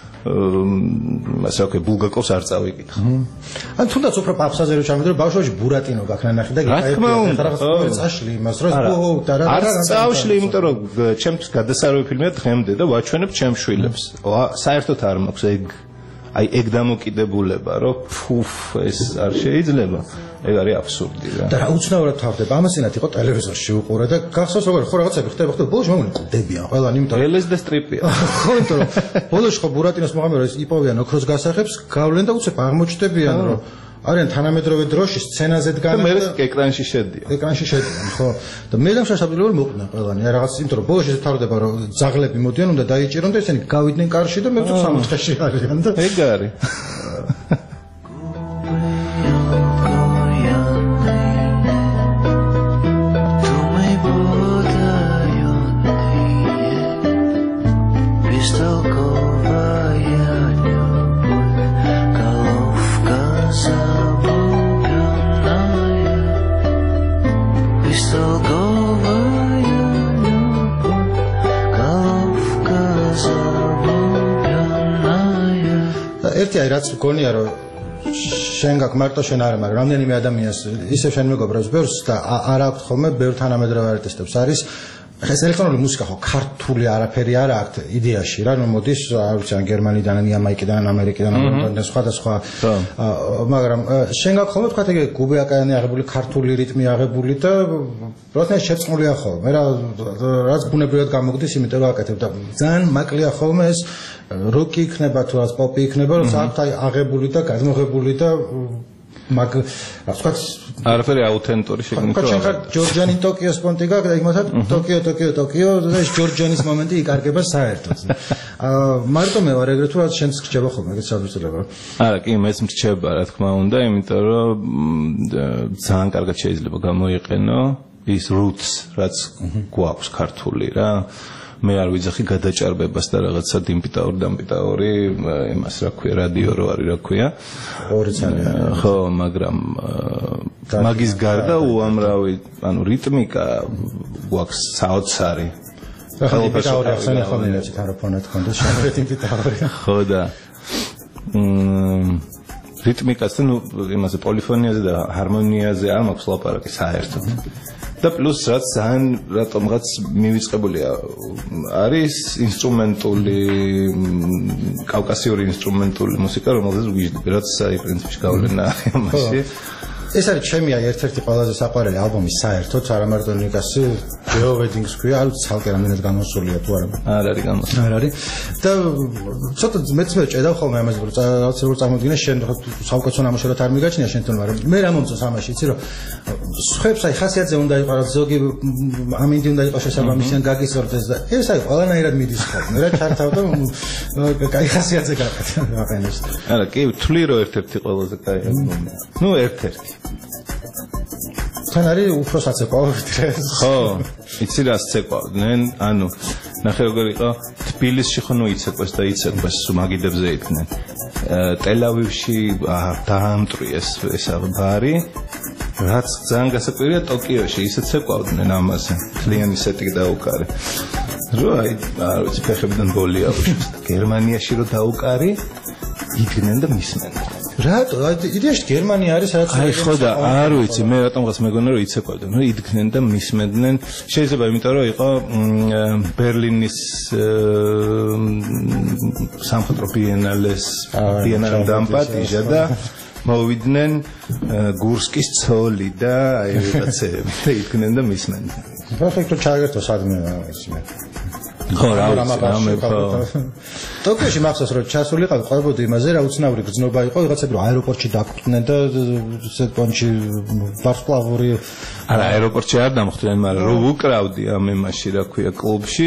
ასე ვქო ბულგაკოვს არ წავიკითხა ან თუნდაც უფრო პაპსაზე რო ჩამოვიდე ბავშვობაში ბურატინო გაქნანახი და გიყაი წაშლი იმას რომ ო და რა არ წავშლი იმიტომ რომ ჩემთვის გადასარევი ფილმია დღემდე და ვაჩვენებ ჩემ შვილებს საერთოდ არ მაქვს ეგ აი ეგ დამოკიდებულება რომ ფუფ ეს არ შეიძლება ეგ არის აბსურდი რა და რა უცნაურად თავდება ამასინათ იყო ტელევიზორში უყურე და გახსოვს როგორ ხო რაღაცები ხდება ხდება ბოლოს მომენი ყდებიან ყველანი იმიტომ რომ ელეს და სტრიპია ხო იმიტომ რომ ბოლოს ხო ბურატინოს მოღამერეს იპოვიან ოქროს გასახებს გავლენ და უცებ აღმოჩნდებიან რომ არიან თანამედროვე დროში სცენაზე დგანან და მე ეკრანში შედიან ეკრანში შედიან ხო და მე და შესაძლოა მოყვნენ ყველანი რაღაც იმიტომ რომ ბოლოს შეთავდება რომ ძაღლები მოდიან უნდა დაიჭირონ და ესენი გავიდნენ კარში და მე ვთქვი სამოთხეში არიან და ეგ არის ერთი აი რაც მგონია რომ შენ გაქვს მარტო შენ არა მაგრამ რამდენიმე ადამიანს ისე შენ მეგობრებს ბევრს და არ აქვს ხოლმე ბევრ თანამედროვე არტისტებს არის ეს ელექტრონული მუსიკა ხო ქართული არაფერი არ აქვს იდეაში რა ნუ მოდის არ ვიცი ან გერმანიდან ან იამაიკიდან ამერიკიდან ან სხვადასხვა მაგრამ შენ გაქვს ხოლმე თქვა ეგ გუბიაკაიანი აღებული ქართული რიტმი აღებული და პროცესი შეწყმულია ხოლმე რა რაც ბუნებრივად გამოგდის იმიტომ რომ აკეთებ და ძალიან მაკლია ხოლმე ეს როკი იქნება თუ რაც პოპი იქნება რომ საერთოდ აი აღებული და გადმოღებული და მაგ რა არაფერი აუთენტური შეგნით რა ხო ჯორჯანი ტოკიოს პონტი გაქვს და იქ მაგათ ტოკიო ტოკიო ტოკიო და ეს ჯორჯანის მომენტი იკარგება საერთოდ აა მარტო მე ვარ ეგრე თუ რაც შენს გრჩება ხოლმე ეგეც საბრძოლება არა კი მეც მრჩება რა თქმა უნდა იმიტომ რომ ძალიან კარგად შეიძლება გამოიყენო ის roots რაც გვაქვს ქართული რა მე არ ვიძახი გადაჭარბებას და რაღაცა დიმპიტაური დამპიტაური იმას რა ქვია რადიო რო არის რა ქვია ორი ძალიან ხო მაგრამ მაგის გარდა უამრავი ანუ რიტმიკა გვაქვს საოცარი ხო დიმპიტაური ახსენე ხოლმე ეცით არაფონად ხონდა შენ დიმპიტაური ხო და რიტმიკასთან იმაზე პოლიფონიაზე და ჰარმონიაზე არ მაქვს ლაპარაკი საერთოდ და პლუს რაც ძალიან რატომღაც მივიწყებულია არის ინსტრუმენტული კავკასიური ინსტრუმენტული მუსიკა რომელზეც ვიждები რაც აი პრინციპში გავლენა არის ამაში ეს არის ჩემი აი ერთ-ერთი ყველაზე საყვარელი ალბომი საერთოდ, არა მარტო ნიკასი, Geo Weddings ქვია, არ ვიცი ცალკე რამდენად გამოსულია თუ არა. არ არის გამოსული. არ არის. და ცოტა მეც მე ჭედავ ხოლმე ამაზე, რომ რაღაც როგორ წარმოდგინე შენ საუკეთესო ნამუშევრად არ მიგაჩნია შენთან, მაგრამ მე რა მომწონს ამაში, იცი რომ სხვებს აი ხასიათზე უნდა იყოს, ზოგი ამინდი უნდა იყოს შესაბამისი ან გაგისორდეს და ეს აი ყველანაირად მიდის ხოლმე. რა ჩართავ და კაი ხასიათზე გაყენებს. არა, კი, თვლი რომ ერთ-ერთი ყველაზე კაი ალბომია. ნუ ერთ-ერთი. თან არის უფრო საცეკვავად ეს. ხო, იცი რა სცეკვავდნენ, ანუ ნახე როგორ იყო თბილისში ხო ნუ იცეკვეს და იცეკვეს მაგიდებზე იყვნენ. ტელ-ავივში დაამტვრიეს ეს ბარი. რაც ძალიან გასაკვირია ტოკიოში ისე ცეკვავდნენ ამაზე. მთლიანი სეტი დაუკარე. რო აი, არ ვიცი, ფეხებიდან ბოლი აუშვეს. გერმანიაში რო დაუკარი, იდგნენ და მისმენდნენ. რატო? იდეაში გერმანია არის სადაც აი ხო და არ ვიცი, მე რატომღაც მეგონა რომ იცეკვავდნენ, რომ იდგნენ და მისმენდნენ. შეიძლება იმიტომ რომ იყო ბერლინის სამხატვრო ბიენალეს ბიენალემ დამპატიჟა და მოვიდნენ გურსკის ცოლი და აი რაღაცები და იდგნენ და მისმენდნენ. პროფექტო ჩააგერთო სადმე ის მე. ხო, რა ამე ხო. ტოკიოში მახსოვს რომ ჩასულიყავ ყვებოდი იმაზე რა უცნაური გრძნობა იყო ვიღაცები რომ აეროპორტში დაგვხვდნენ და ზეთპონჩი ვარსკვლავური არა აეროპორტში არ დამხვდნენ მაგრამ რომ უკრავდი ამ იმაში რა ქვია კლუბში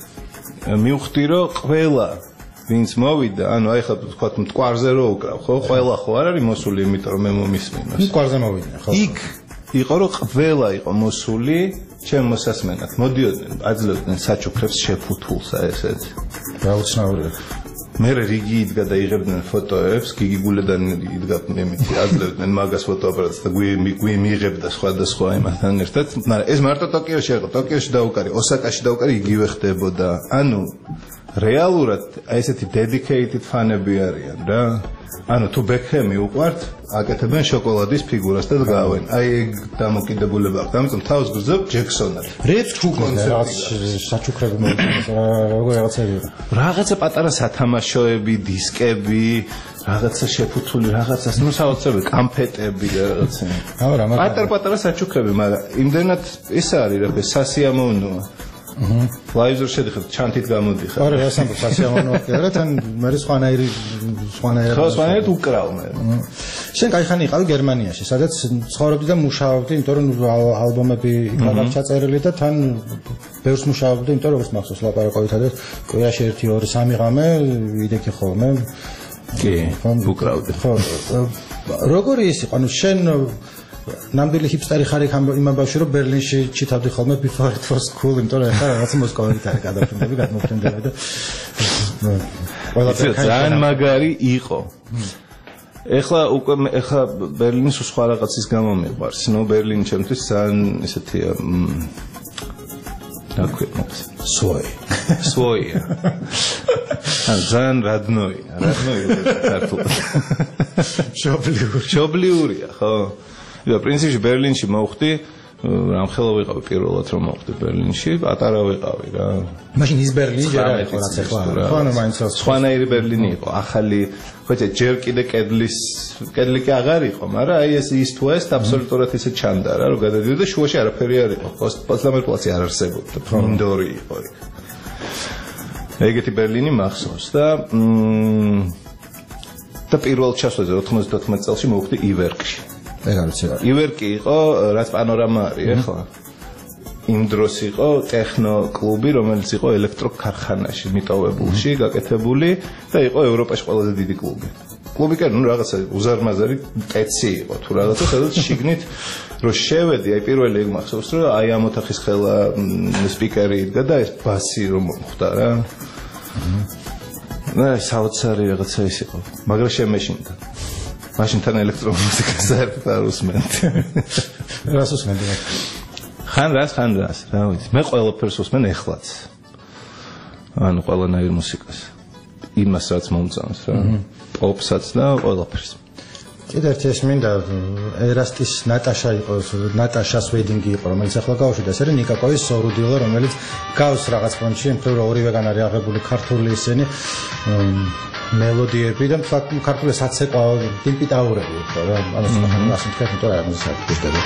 მივხვდი რომ ყველა ვინც მოვიდა ანუ აი ხა თქვა მტკვარზე რო უკრავ ხო ყველა ხო არ არის მოსული იმიტომ რომ მე მომისმინოს მტკვარზე მოვიდა ხო იქ იყო რომ ყველა იყო მოსული ჩემ მოსასმენად მოდიოდნენ აძლევდნენ საჩუქრებს შეფუთულსა ესეც რა უცნაურია მე რიგი იდგა და იღებდნენ ფოტოებს გიგი გულედან იდგა მემიცი აძლევდნენ მაგას ფოტოაპარატს და გვი მიიღებდა სხვადასხვა იმასთან ერთად მაგრამ ეს მარტო ტოკიოში იყო ტოკიოში დაუკარი ოსაკაში დაუკარი იგივე ხდებოდა ანუ რეალურად აი ესეთი dedicated ფანები არიან რა ანუ თუ ბექჰემი უყვართ აკეთებენ შოკოლადის ფიგურას და დგავენ აი დამოკიდებულება აქვს ამიტომ თავს გრძნობ ჯექსონად რეც თუ კონცერტი საჩუქრები მოვიდეს როგორ რაღაცები რაღაცა პატარა სათამაშოები დისკები რაღაცა შეფუთული რაღაცას ნუ საოცრები კამფეტები რაღაცა არა მაგრამ პატარ-პატარა საჩუქრები მაგრამ იმდენად ის არის რა სასიამოვნოა აჰა ლაიზერ შედიხარ ჩანთით გამოდიხარ არა რა სამბო სასიამოვნოა რა თან მე სხვანაირი სხვანაირი ხო სხვანაირად უკრავ მე შენ кайხანი იყავი გერმანიაში სადაც ცხოვრობდი და მუშაობდი იმიტომ რომ ალბომები იქ ჩაწერილი და თან ბევრს მუშაობდი იმიტომ რომ ეს მახსოვს ლაპარაკობთ და კვირაში ერთი ორი სამი ღამე ვიდექი ხოლმე კი უკრავდი ხო როგორი ის იყო ანუ შენ ნამდვილი ჰიპსტერი ხარ იქ იმ ამბავში რომ ბერლინში ჩითავდი ხოლმე before it was cool იმიტომ რომ ახლა რაღაც მოსკოვით არის გადაფრინდები გადმოფრინდები და ყველაფერი ძალიან მაგარი იყო ეხლა უკვე ეხლა ბერლინის სხვა რაღაცის გამო მიყვარს ნუ ბერლინი ჩემთვის ძალიან ესეთია რა ქვია სვოი სვოია ან ძალიან რადნოი რადნოი ქართულად შობლიური შობლიურია ხო და პრინციპში ბერლინში მოვხდი რამხელა ვიყავი პირველად რომ მოვხდი ბერლინში პატარა ვიყავი რა მაშინ ის ბერლინი ჯერ არ იყო რაც ახლა ხო ანუ მაინც სხვანაირი ბერლინი იყო ახალი ხოჭე ჯერ კიდე კედლის კედლი კი აღარ იყო მაგრამ აი ეს ის თუ ეს აბსოლუტურად ისე ჩანდა რა რომ გადადიოდა და შუაში არაფერი არ იყო პოცდამერ პლაცი არ არსებობდა ფრონდორი იყო იქ ეგეთი ბერლინი მახსოვს და და პირველ ჩასვლაზე ოთხმოცდაოთხ წელს მოვხდი ივერკში ეგ არის რა. ივერკი იყო, რაც პანორამა არის, ახლა. იმ დროს იყო ტექნო კლუბი, რომელიც იყო ელექტროქარხანაში მიტოვებულში, გაკეთებული და იყო ევროპაში ყველაზე დიდი კლუბი. კლუბი კი ნუ რაღაცა უზარმაზარი კეცი იყო, თუ რაღაცა, სადაც შიგნით რო შევედი, აი პირველი ეგ მახსოვს, რომ აი ამ ოთახის ხელა სპიკერი იდგა და ეს ბასი რომ მოხვდა რა. და საოცარი რაღაცა ის იყო, მაგრამ შემეშინდა. მაშინ თან ელექტრომუსიკას საერთოდ არ უსმენდი. რას უსმენდი? ხან რას, ხან რას, რა ვიცი. მე ყველაფერს უსმენ ეხლაც. ანუ ყველანაირ მუსიკას. იმას რაც მომწონს რა. პოპსაც და ყველაფერს. კიდევ ერთი ეს მინდა ერასტის ნატაშა იყო, ნატაშას ვედინგი იყო, რომელიც ახლა გავუშვიდა, ეს არის ნიკაკოვის სორუდილო, რომელიც გავს რაღაც პონჩი, იმიტომ რომ ორივეგან არის აღებული ქართული ისინი. მელოდიები და ფაქტ ქართული საცეკვა ტიმპიტაურები ხო რა ანუ სხვა ასე თქვა თორე არ მოსაკვეთები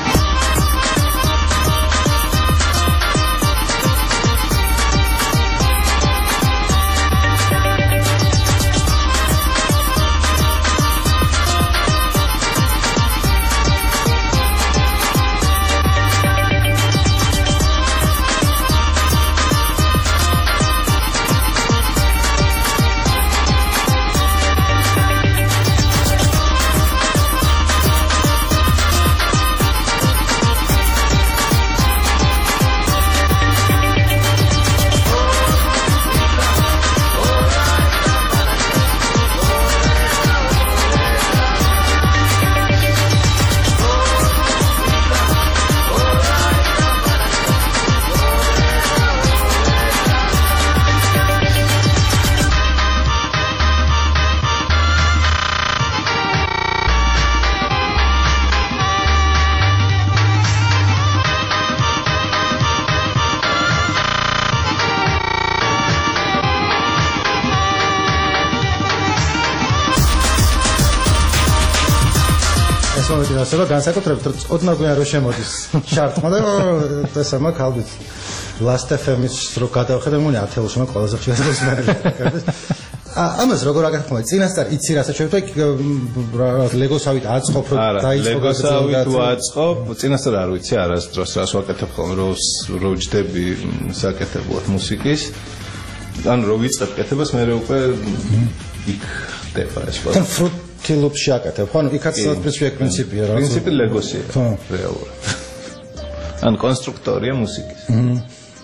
ასება განსაკუთრებით რომ წოდნა გვიან რო შემოდის შარტმა და ეს ამა ხალბით Last эф эм-ის რო გადავხედე მგონი ათეულში მაგ ყველაზე ხშირად მოსმენელი ამას როგორ აგახმოვე წინასწარ იცი რასაც შევთვე ლეგოსავით აწყობ რო დაიწყო ლეგოსავით აწყობ წინასწარ არ ვიცი არასდროს რას ვაკეთებ ხოლმე რო რო ჯდები საკეთებლად მუსიკის ან რო ვიწყებ კეთებას მე უკვე იქ ხდება ეს ყველა თილობში აკეთებ, ხო? ანუ იქაც პრინციპი პრინციპია რა. პრინციპი ლეგოსია. ხო, რეალურად. ან კონსტრუქტორია მუსიკის. აჰა.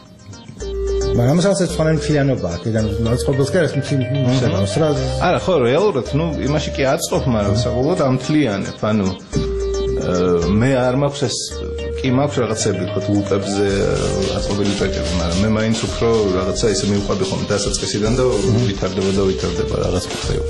მაგრამ ასაც ფანენ ფიანობა, კიდე მოწყობილს კი არის მუსიკა, სრაზ. არა, ხო, რეალურად, ну, იმაში კი აწყობ, მაგრამ საკუთარ ამთლიანებ, ანუ მე არ მაქვს ეს კი მაქვს რაღაცები, თქო, ლუპებზე აწყობილი ტრეკები, მაგრამ მე მაინც უფრო რაღაცა ისე მივყვები ხოლმე დასაწყისიდან და ვითარდება და ვითარდება რაღაც კუთხეები.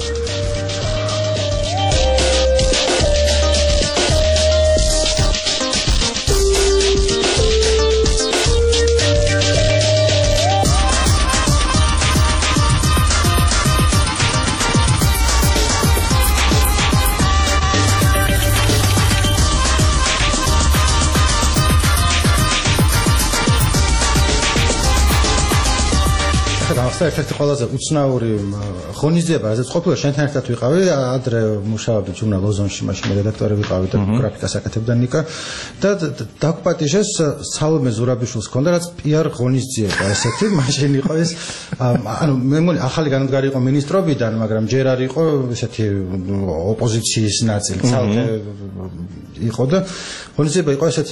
ერთ-ერთი ყველაზე უცნაური ღონისძიება, რაზეც ყოფილა შენთან ერთად ვიყავი, ადრე მუშაობდი ჟურნალ ოზონში, მაშინ რედაქტორი ვიყავი და გრაფიკას აკეთებდა ნიკა და დაგპატიჟეს სალომე ზურაბიშვილს ჰქონდა რაც პიარ ღონისძიება ესეთი, მაშინ იყო ეს ანუ მე მგონი ახალი განადგარი იყო მინისტრობიდან, მაგრამ ჯერ არ იყო ესეთი ოპოზიციის ნაწილი, ცალკე იყო და ღონისძიება იყო ესეთი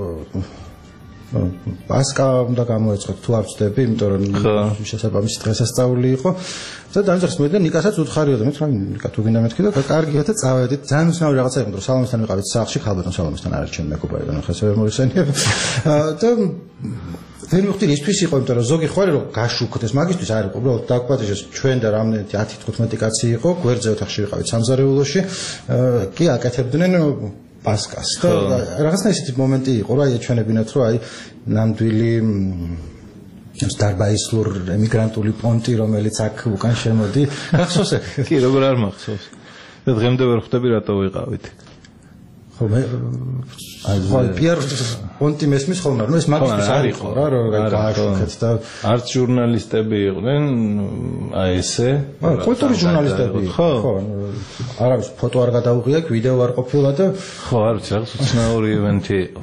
პასკა უნდა გამოეწყოთ თუ არ ვწდები, იმიტომ რომ შესაბამისი დღესასწაული იყო და დამძახს მე და ნიკასაც უთხარიოდა, მე თქვა ნიკა თუ გინდა მეთქი და კარგია და წავედით. ძალიან უცნაური რაღაცა იყო, რომ სალომესთან ვიყავით სახლში, ხალბატონ სალომესთან არ არჩენ მეგობარი და ხეს ვერ მოიხსენიებ. და ვერ მივხვდი ისთვის იყო, იმიტომ რომ ზოგი ხوارი რომ გაშუქდეს, მაგისთვის არ იყო, უბრალოდ დაგპატიჟეს ჩვენ და რამდენიმე ათი თხუთმეტი კაცი იყო, გვერდზე ოთახში ვიყავით სამზარეულოში, კი აკეთებდნენ პასკას და რაღაცა ისეთი მომენტი იყო რა ეჩვენებინათ რომ აი ნამდვილი სტარბაისლურ ემიგრანტული პონტი რომელიც აქ უკან შემოდი გახსოვს კი როგორ არ მახსოვს და დღემდე ვერ ხვდები რატო ვიყავით ხო მე აი პიარ პონტი მესმის ხოლმე რომ ეს მაგისტრის არ იყო რა რომ გააშუქეთ და არც ჟურნალისტები იყვნენ აი ესე კულტურის ჟურნალისტები ხო არავის ფოტო არ გადაუღია ვიდეო არ ყოფილა და ხო არ ვიცი რაღაც უცნაური ივენთი იყო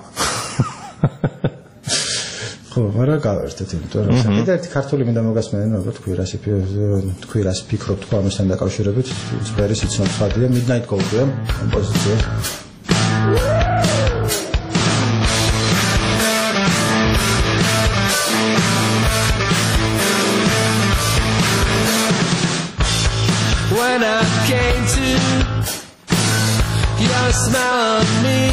ხო არა გავერთეთ იმიტომ რომ კიდე ერთი ქართული მინდა მოგასმენენ რომ თქვი რას თქვი რას ფიქრობ თქვა ამასთან დაკავშირებით ძველი სიცოცხლე ხადია Midnight Gold-ია კომპოზიცია When I came to your smile on me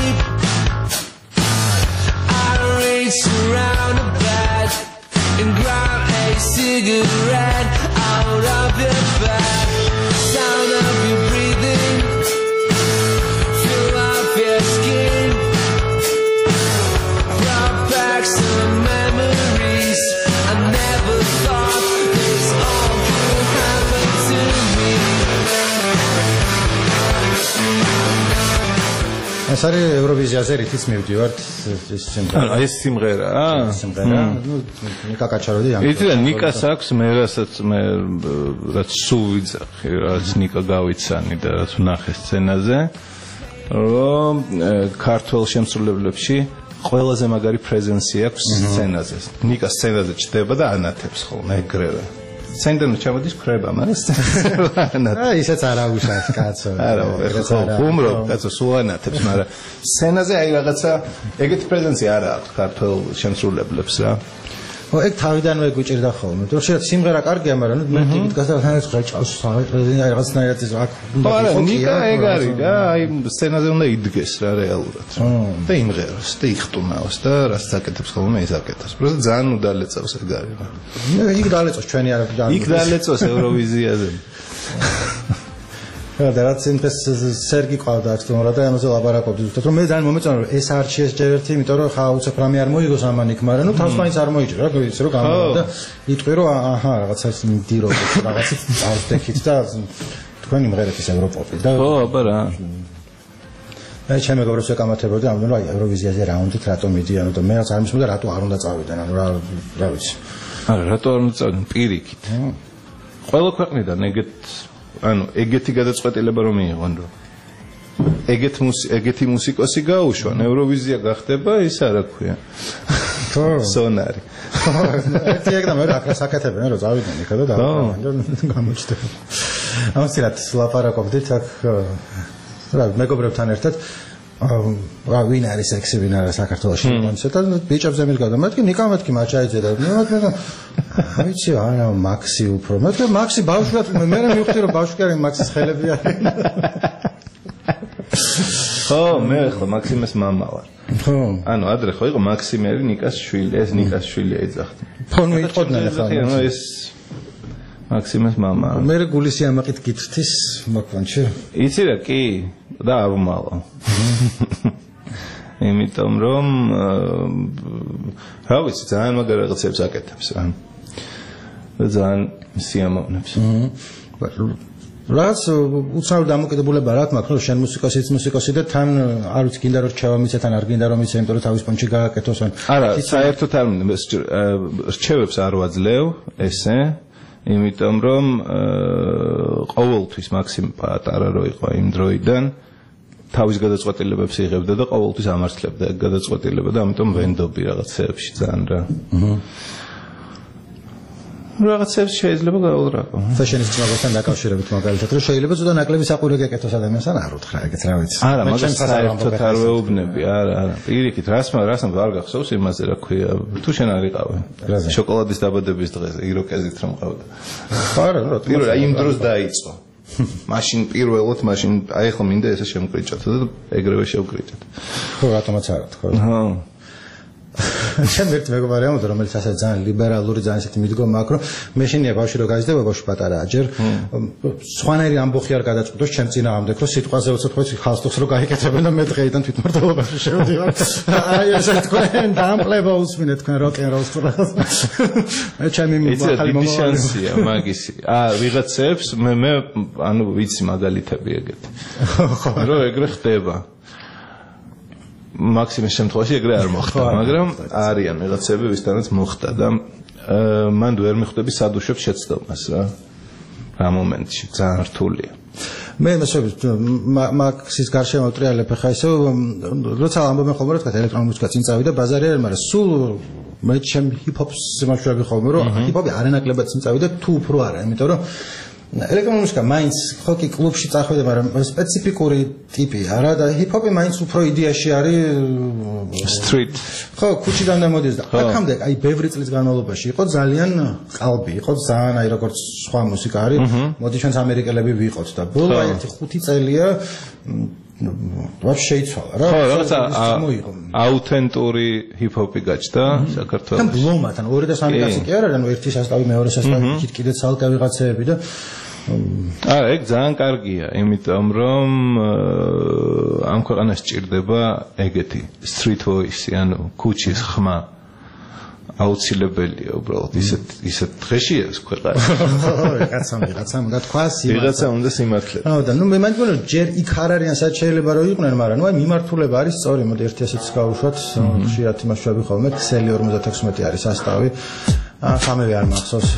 I reached around the bed and grabbed a cigarette out of your bed sound of your breathing feel off your skin brought back some memories I never thought this all could happen to me ეს არის ევროვიზიაზე რითიც მივდივართ ეს სიმღერა. აი ეს სიმღერა, აა? სიმღერა, ნუ ნიკა კაჩაროდი ამ. იცი და ნიკას აქვს მე რასაც მე რაც სულ ვიძახი, რაც ნიკა გავიცანი და რაც ვნახე სცენაზე, რომ ქართულ შემსრულებლებში ყველაზე მაგარი პრეზენცია აქვს სცენაზე. ნიკა სცენაზე ჩდება და ანათებს ხოლმე ეგრევე. სცენიდან ჩამოდის ხრება, მაგრამ აა ისეც არა უშავს კაცო. არა, ხო, უმრო, კაცო სულ ანათებს, მაგრამ სცენაზე აი რაღაცა ეგეთი პრეზენცია არა აქვს ქართულ შემსრულებლებს რა. ო ეგ თავიდანვე გვიჭირდა ხოლმე. თუ შეიძლება სიმღერა კარგია, მაგრამ ნუ მე ტიპით გასაგანად ხრეჭავს, აი რაღაცნაირად ის აქ უნდა იყოს. ხო, ნიკა ეგ არის რა, აი სცენაზე უნდა იდგეს რა რეალურად. და იმღეროს, და იხტუნაოს და რასაც აკეთებს ხოლმე ის აკეთოს. პროსტა ძალიან უდალეწავს ეგ არის რა. იქ დალეწოს ჩვენი არ და იქ დალეწოს ევროვიზიაზე. და რაც იმպես სერგი ყავდა აქ თუმცა და ამაზე ლაბარაკობდი ზუსტად რომ მე ძალიან მომეწონა რომ ეს არჩიეს ჯერ ერთი იმიტომ რომ ხა უცებ რამე არ მოიგოს ამან იქ მაგრამ ნუ თავს მაინც არ მოიჭრა რა ვიცი რომ გამოდა და იტყვი რომ აჰა რაღაცა ის მიდირობთ რაღაცით წავდექით და თქვენი მღერეთის ევროპოპი და ხო აბა რა მე ჩემ მეგობრებს ეკამათებოდი ამ რომ აი ევროვიზიაზე რაუნდით რატომ მიდიან და მე რაც არ მისმოდა რატო არ უნდა წავიდნენ ანუ რა რა ვიცი არა რატო არ უნდა წავიდნენ პირიქით ყველა ქვეყნიდან ეგეთ ანუ ეგეთი გადაწყვეტილება რომ მიიღონ რომ ეგეთ ეგეთი მუსიკოსი გაუშვან ევროვიზია გახდება ის არა ქვია ხო სონარი ერთი ეგ და მე რა საკეთებენ რომ წავიდნენ იქა და გამოჩნდება ამასთანავე ლაპარაკობდით აქ რა მეგობრებთან ერთად რა ვინ არის ექსი ვინ არა საქართველოში მომცეთ და ბიჭებზე მისგავდა მეთქი ნიკა მეთქი მათ ჩაიძედა მე მე ვიცი არა მაქსი უფრო მე მაქსი ბავშვად მე მე მივხვდი რომ ბავშვი არის მაქსის ხელები არის ხო მე ხო მაქსიმეს მამა ვარ ხო ანუ ადრე ხო იყო მაქსიმერი ნიკას შვილი ეს ნიკას შვილი ეძახდა ფონუ იტყოდნენ ახლა ანუ ეს მაქსიმეს მამა მე გულის იამაყით გითრთის მოკვანჩი იცი რა კი და არ უმალო იმიტომ რომ რა ვიცი ძალიან მაგარ რაღაცებს აკეთებს რა და ძალიან სიამოვნებს რაც უცნაური დამოკიდებულება რა თქმა უნდა შენ მუსიკოსიც მუსიკოსი და თან არ ვიცი გინდა რომ რჩევა მიცე თან არ გინდა რომ მიცე იმიტომ რომ თავის პონჩი გააკეთოს ან არა საერთოდ არ რჩევებს არ ვაძლევ ესე იმიტომ რომ ყოველთვის მაქსიმ პატარა რო იყო იმ დროიდან თავის გადაწყვეტილებებს იღებდა და ყოველთვის ამართლებდა ეგ გადაწყვეტილება და ამიტომ ვენდობი რაღაცეებში ძალიან რა. რაღაცებს შეიძლება გაუღრაკო. ფეშენის ცნობასთან დაკავშირებით მაგალითად რომ შეიძლება ზუსტად ნაკლები საყურე გეკეთოს ადამიანს ან არ უთხრა ეგეც რა ვიცი. არა, მაგას საერთოდ არ ვეუბნები, არა, არა. პირიქით, რას რასამ არ გახსოვს იმაზე რა ქვია, თუ შენ არ იყავე. შოკოლადის დაბადების დღეზე იროკეზით რომ ყავდა. არა, რა, პირველ იმ დროს დაიწყო. მაშინ პირველად მაშინ აი ხო მინდა ესე შემკრიჭოთ და ეგრევე შევკრიჭოთ. ხო, რატომაც არა თქო. ხო. ჩემ ერთ მეგობარი ამბობდა რომელიც ასე ძალიან ლიბერალური ძალიან ისეთი მიდგომა აქვს რომ მე შენია ბავშვი რო გაიზრდება ბავშვი პატარაა ჯერ სხვანაირი ამბოხი არ გადაწყვეტოს ჩემ წინააღმდეგ რომ სიტყვაზე უცებ ხო ხალხს რო გაიკეთებენ და მე დღეიდან თვითმმართველობაში შევდივარ აი ესე თქვენ დამპლება უსმინე თქვენ როკ-ენ-როლს თუ რაღაც მე ჩემი ახალი მომავალი შანსია მაგისი აა ვიღაცებს მე მე ანუ ვიცი მაგალითები ეგეთი ხო რომ ეგრე ხდება მაქსიმის შემთხვევაში ეგრე არ მოხდა, მაგრამ არიან რაღაცები ვისთანაც მოხდა და მან ვერ მიხვდები სადუშვებს შეცდომას რა. რა მომენტში ძალიან რთულია. მე მასები მაქსის გარშემო ტრიალებ ხა ისე როცა ამბობენ ხოლმე რა თქვა ელექტრონული მუსიკა წინ წავიდა ბაზარი არის, მაგრამ სულ მე ჩემ ჰიპ-ჰოპს შემოშუები ხოლმე რომ ჰიპ-ჰოპი არანაკლებად წინ წავიდა თუ უფრო არა, იმიტომ რომ ელექტრონული მუსიკა მაინც ხო კი კლუბში წახვიდა, მაგრამ სპეციფიკური ტიპი არა და ჰიპ-ჰოპი მაინც უფრო იდეაში არის სტრიტ. ხო, ქუჩიდან დამოდის და აქამდე აი ბევრი წლის განმავლობაში იყო ძალიან ყალბი, იყო ძალიან აი როგორც სხვა მუსიკა არის, მოდი ჩვენც ამერიკელები ვიყოთ და ბოლო აი ერთი ხუთი წელია ვაფშე შეიცვალა რა. ხო, რაღაცა აუთენტური ჰიპ-ჰოპი გაჩნდა საქართველოში. და ბლომათან ორი და სამი კაცი კი არა, ანუ ერთი სასტავი, მეორე სასტავი, იქით კიდე ცალკე ვიღაცეები და არა, ეგ ძალიან კარგია, იმიტომ რომ ამ ქვეყანას ჭირდება ეგეთი street voice, ანუ ქუჩის ხმა. აუცილებელია უბრალოდ ისეთ ისეთ დღეშია ეს ქვეყანა. ხო, რაღაცამ რაღაცამ უნდა თქვას იმას. ვიღაცა უნდა სიმართლე. აუ და ნუ მე მგონი რომ ჯერ იქ არ არიან სადაც შეიძლება რომ იყვნენ, მაგრამ ნუ აი მიმართულება არის სწორი, მოდი ერთი ასეც გავუშვათ. ხშირად იმას შევები ხოლმე, ქსელი ორმოცდათექვსმეტი არის ასტავი. აა სამივე არ მახსოვს.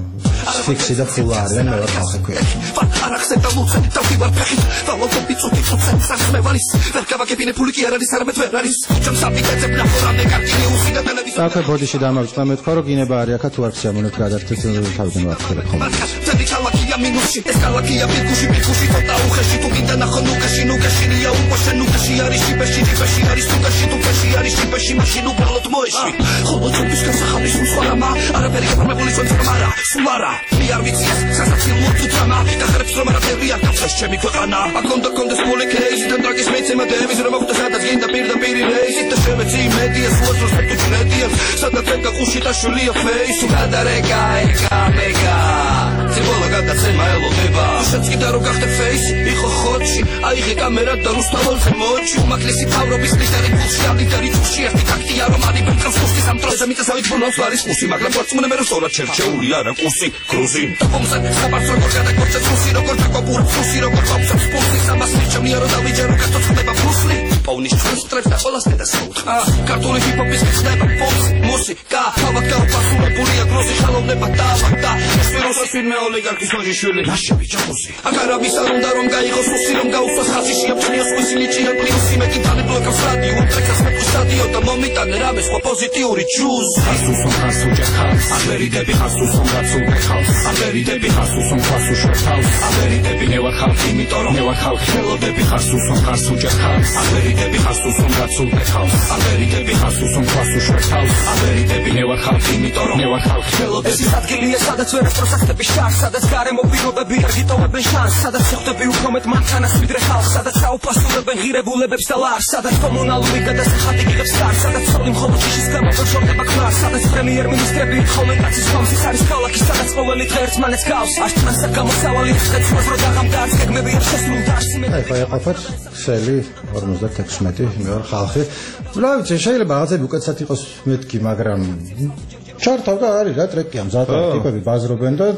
ფიქსი და ფულა არიან მე ვარ ხალხი ქვია. არახსენ და ლუცენ და ვიბარ ფეხით და ლოკობი წუთი წუთი სახმე ვალის ვერ გავაკებინე ფული კი არ არის არამედ ვერ არის ჩემ საფიქრებ ნახორამდე კარტინი უსი და ტელევიზორ აქ ბოდიში დამავწდა მე თქვა რომ გინება არის აქ თუ არ შეამონებ გადართეთ თავიდან ვახერებ ხოლმე თები ქალაქია მინუსში ეს ქალაქია პიკუში პიკუში და უხეში თუ კიდე ნახო ნუკაში ნუკაშია უყოშე ნუკაში არის შიფეში შიფეში არის ნუკაში ნუკაში არის შიფეში მაშინ უბრალოდ მოეში ხოლო ჩემთვის გასახალის მსხვერპლმა არაფერი გაფორმებული სოციალურა სულარა მე არ ვიცი სასაცილო თუცამა და ხერებს რომ არაფერია კაცს ჩემი ქვეყანა აკონდა კონდეს მოლე კეისი და ტრაკის მეცემა დემის რომ მოხდა სადაც გინდა პირდაპირი რეისი და შემეცი მედია სულოს სპექტუჩნედია სადაც ეკა ხუში და შვილია ფეისი გადარეკა ეკა მეგა ცებოლა გადაცემა ელოდება შენც კიდე რო გახდე ფეისი იყო ხოჩი აიღე კამერა და რუსთაველზე მოჩი უმაღლესი თავრობის ლიდერი ფულში ლიდერი ფულში ერთი ტაქტია რომ არის ტრანსპორტის ამ დროზე მიწასავით ბუნავს არის ფულში მაგრამ პორცმუნე მე რო სწორად შერჩეული არა კურსი კრუზი და მომზე საბარს როგორ გადაგორჩა სუსი როგორ დაკოპურა სუსი როგორ ყოფს ფულში სამას მიჩემია რომ დავიჯერო კაცო ხდება ფულში პოვნის სტრებს და ყველას გადასაუთხა კარტული ჰიპ-ჰოპის ხდება პოპს მუსიკა თავად გაუპასულებელია გროზი ხალოვნება და ეს ვირუსის ფილმე ოლიგარქის მოჟიშვილი ნაშები ჯაკუზი აგარაბის არ უნდა რომ გაიღოს სუსი რომ გაუწოს ხაზი შეამჩნიოს უსი ნიჭია პლუსი მეტი თალე ბლოკავს რადიო ტრეკას მეტყვის სტადიო და მომიტანე რამეს ხო პოზიტიური ჩუზ ასუსონ ხას უჯახავს აბერიდები ხას უსონ გაცულე ხავს აბერიდები ხას უსონ ხას უშვერთავს აბერიდები ნევა ხალხი იმიტომ რომ ნევა ხალხი ხელოდები ხას უსონ ხას უჯახავს აბერიდები ხას უსონ გაცულე ხავს აბერიდები ხას უსონ ხას უშვერთავს აბერიდები ნევა ხალხი იმიტომ რომ ნევა ხალხი ხელოდები ეს ადგილია სადაც ვერ პროსექტები შარ სადაც გარემო პირობები არ გიტოვებენ შანს სადაც შეხვდები უფრო მეტ მანქანას ვიდრე ხალხს სადაც საუფასურებენ ღირებულებებს და ლარს სადაც კომუნალური გადასახადი გიღებს სტარს სადაც სოლი მხოლოდ შიშის გამო შორდება ქმარს სადაც პრემიერ-მინისტრები ხოლმე კაცის ხომს ის არის ქალაქი სადაც ყოველი დღე ერთმანეთს გავს აშტმანს და გამოსავალი ხეცმას რო დაღამდარს გეგმები არ შესრულდა არც იმედი აი ხო ეყოფათ ქსელი ორმოცდათექვსმეტი მე ვარ ხალხი რა ვიცი შეიძლება რაღაცები უკეთესად იყოს მეთქი მაგრამ ჩართავ და არის რა ტრეკია მზად ტიპები ბაზრობენ და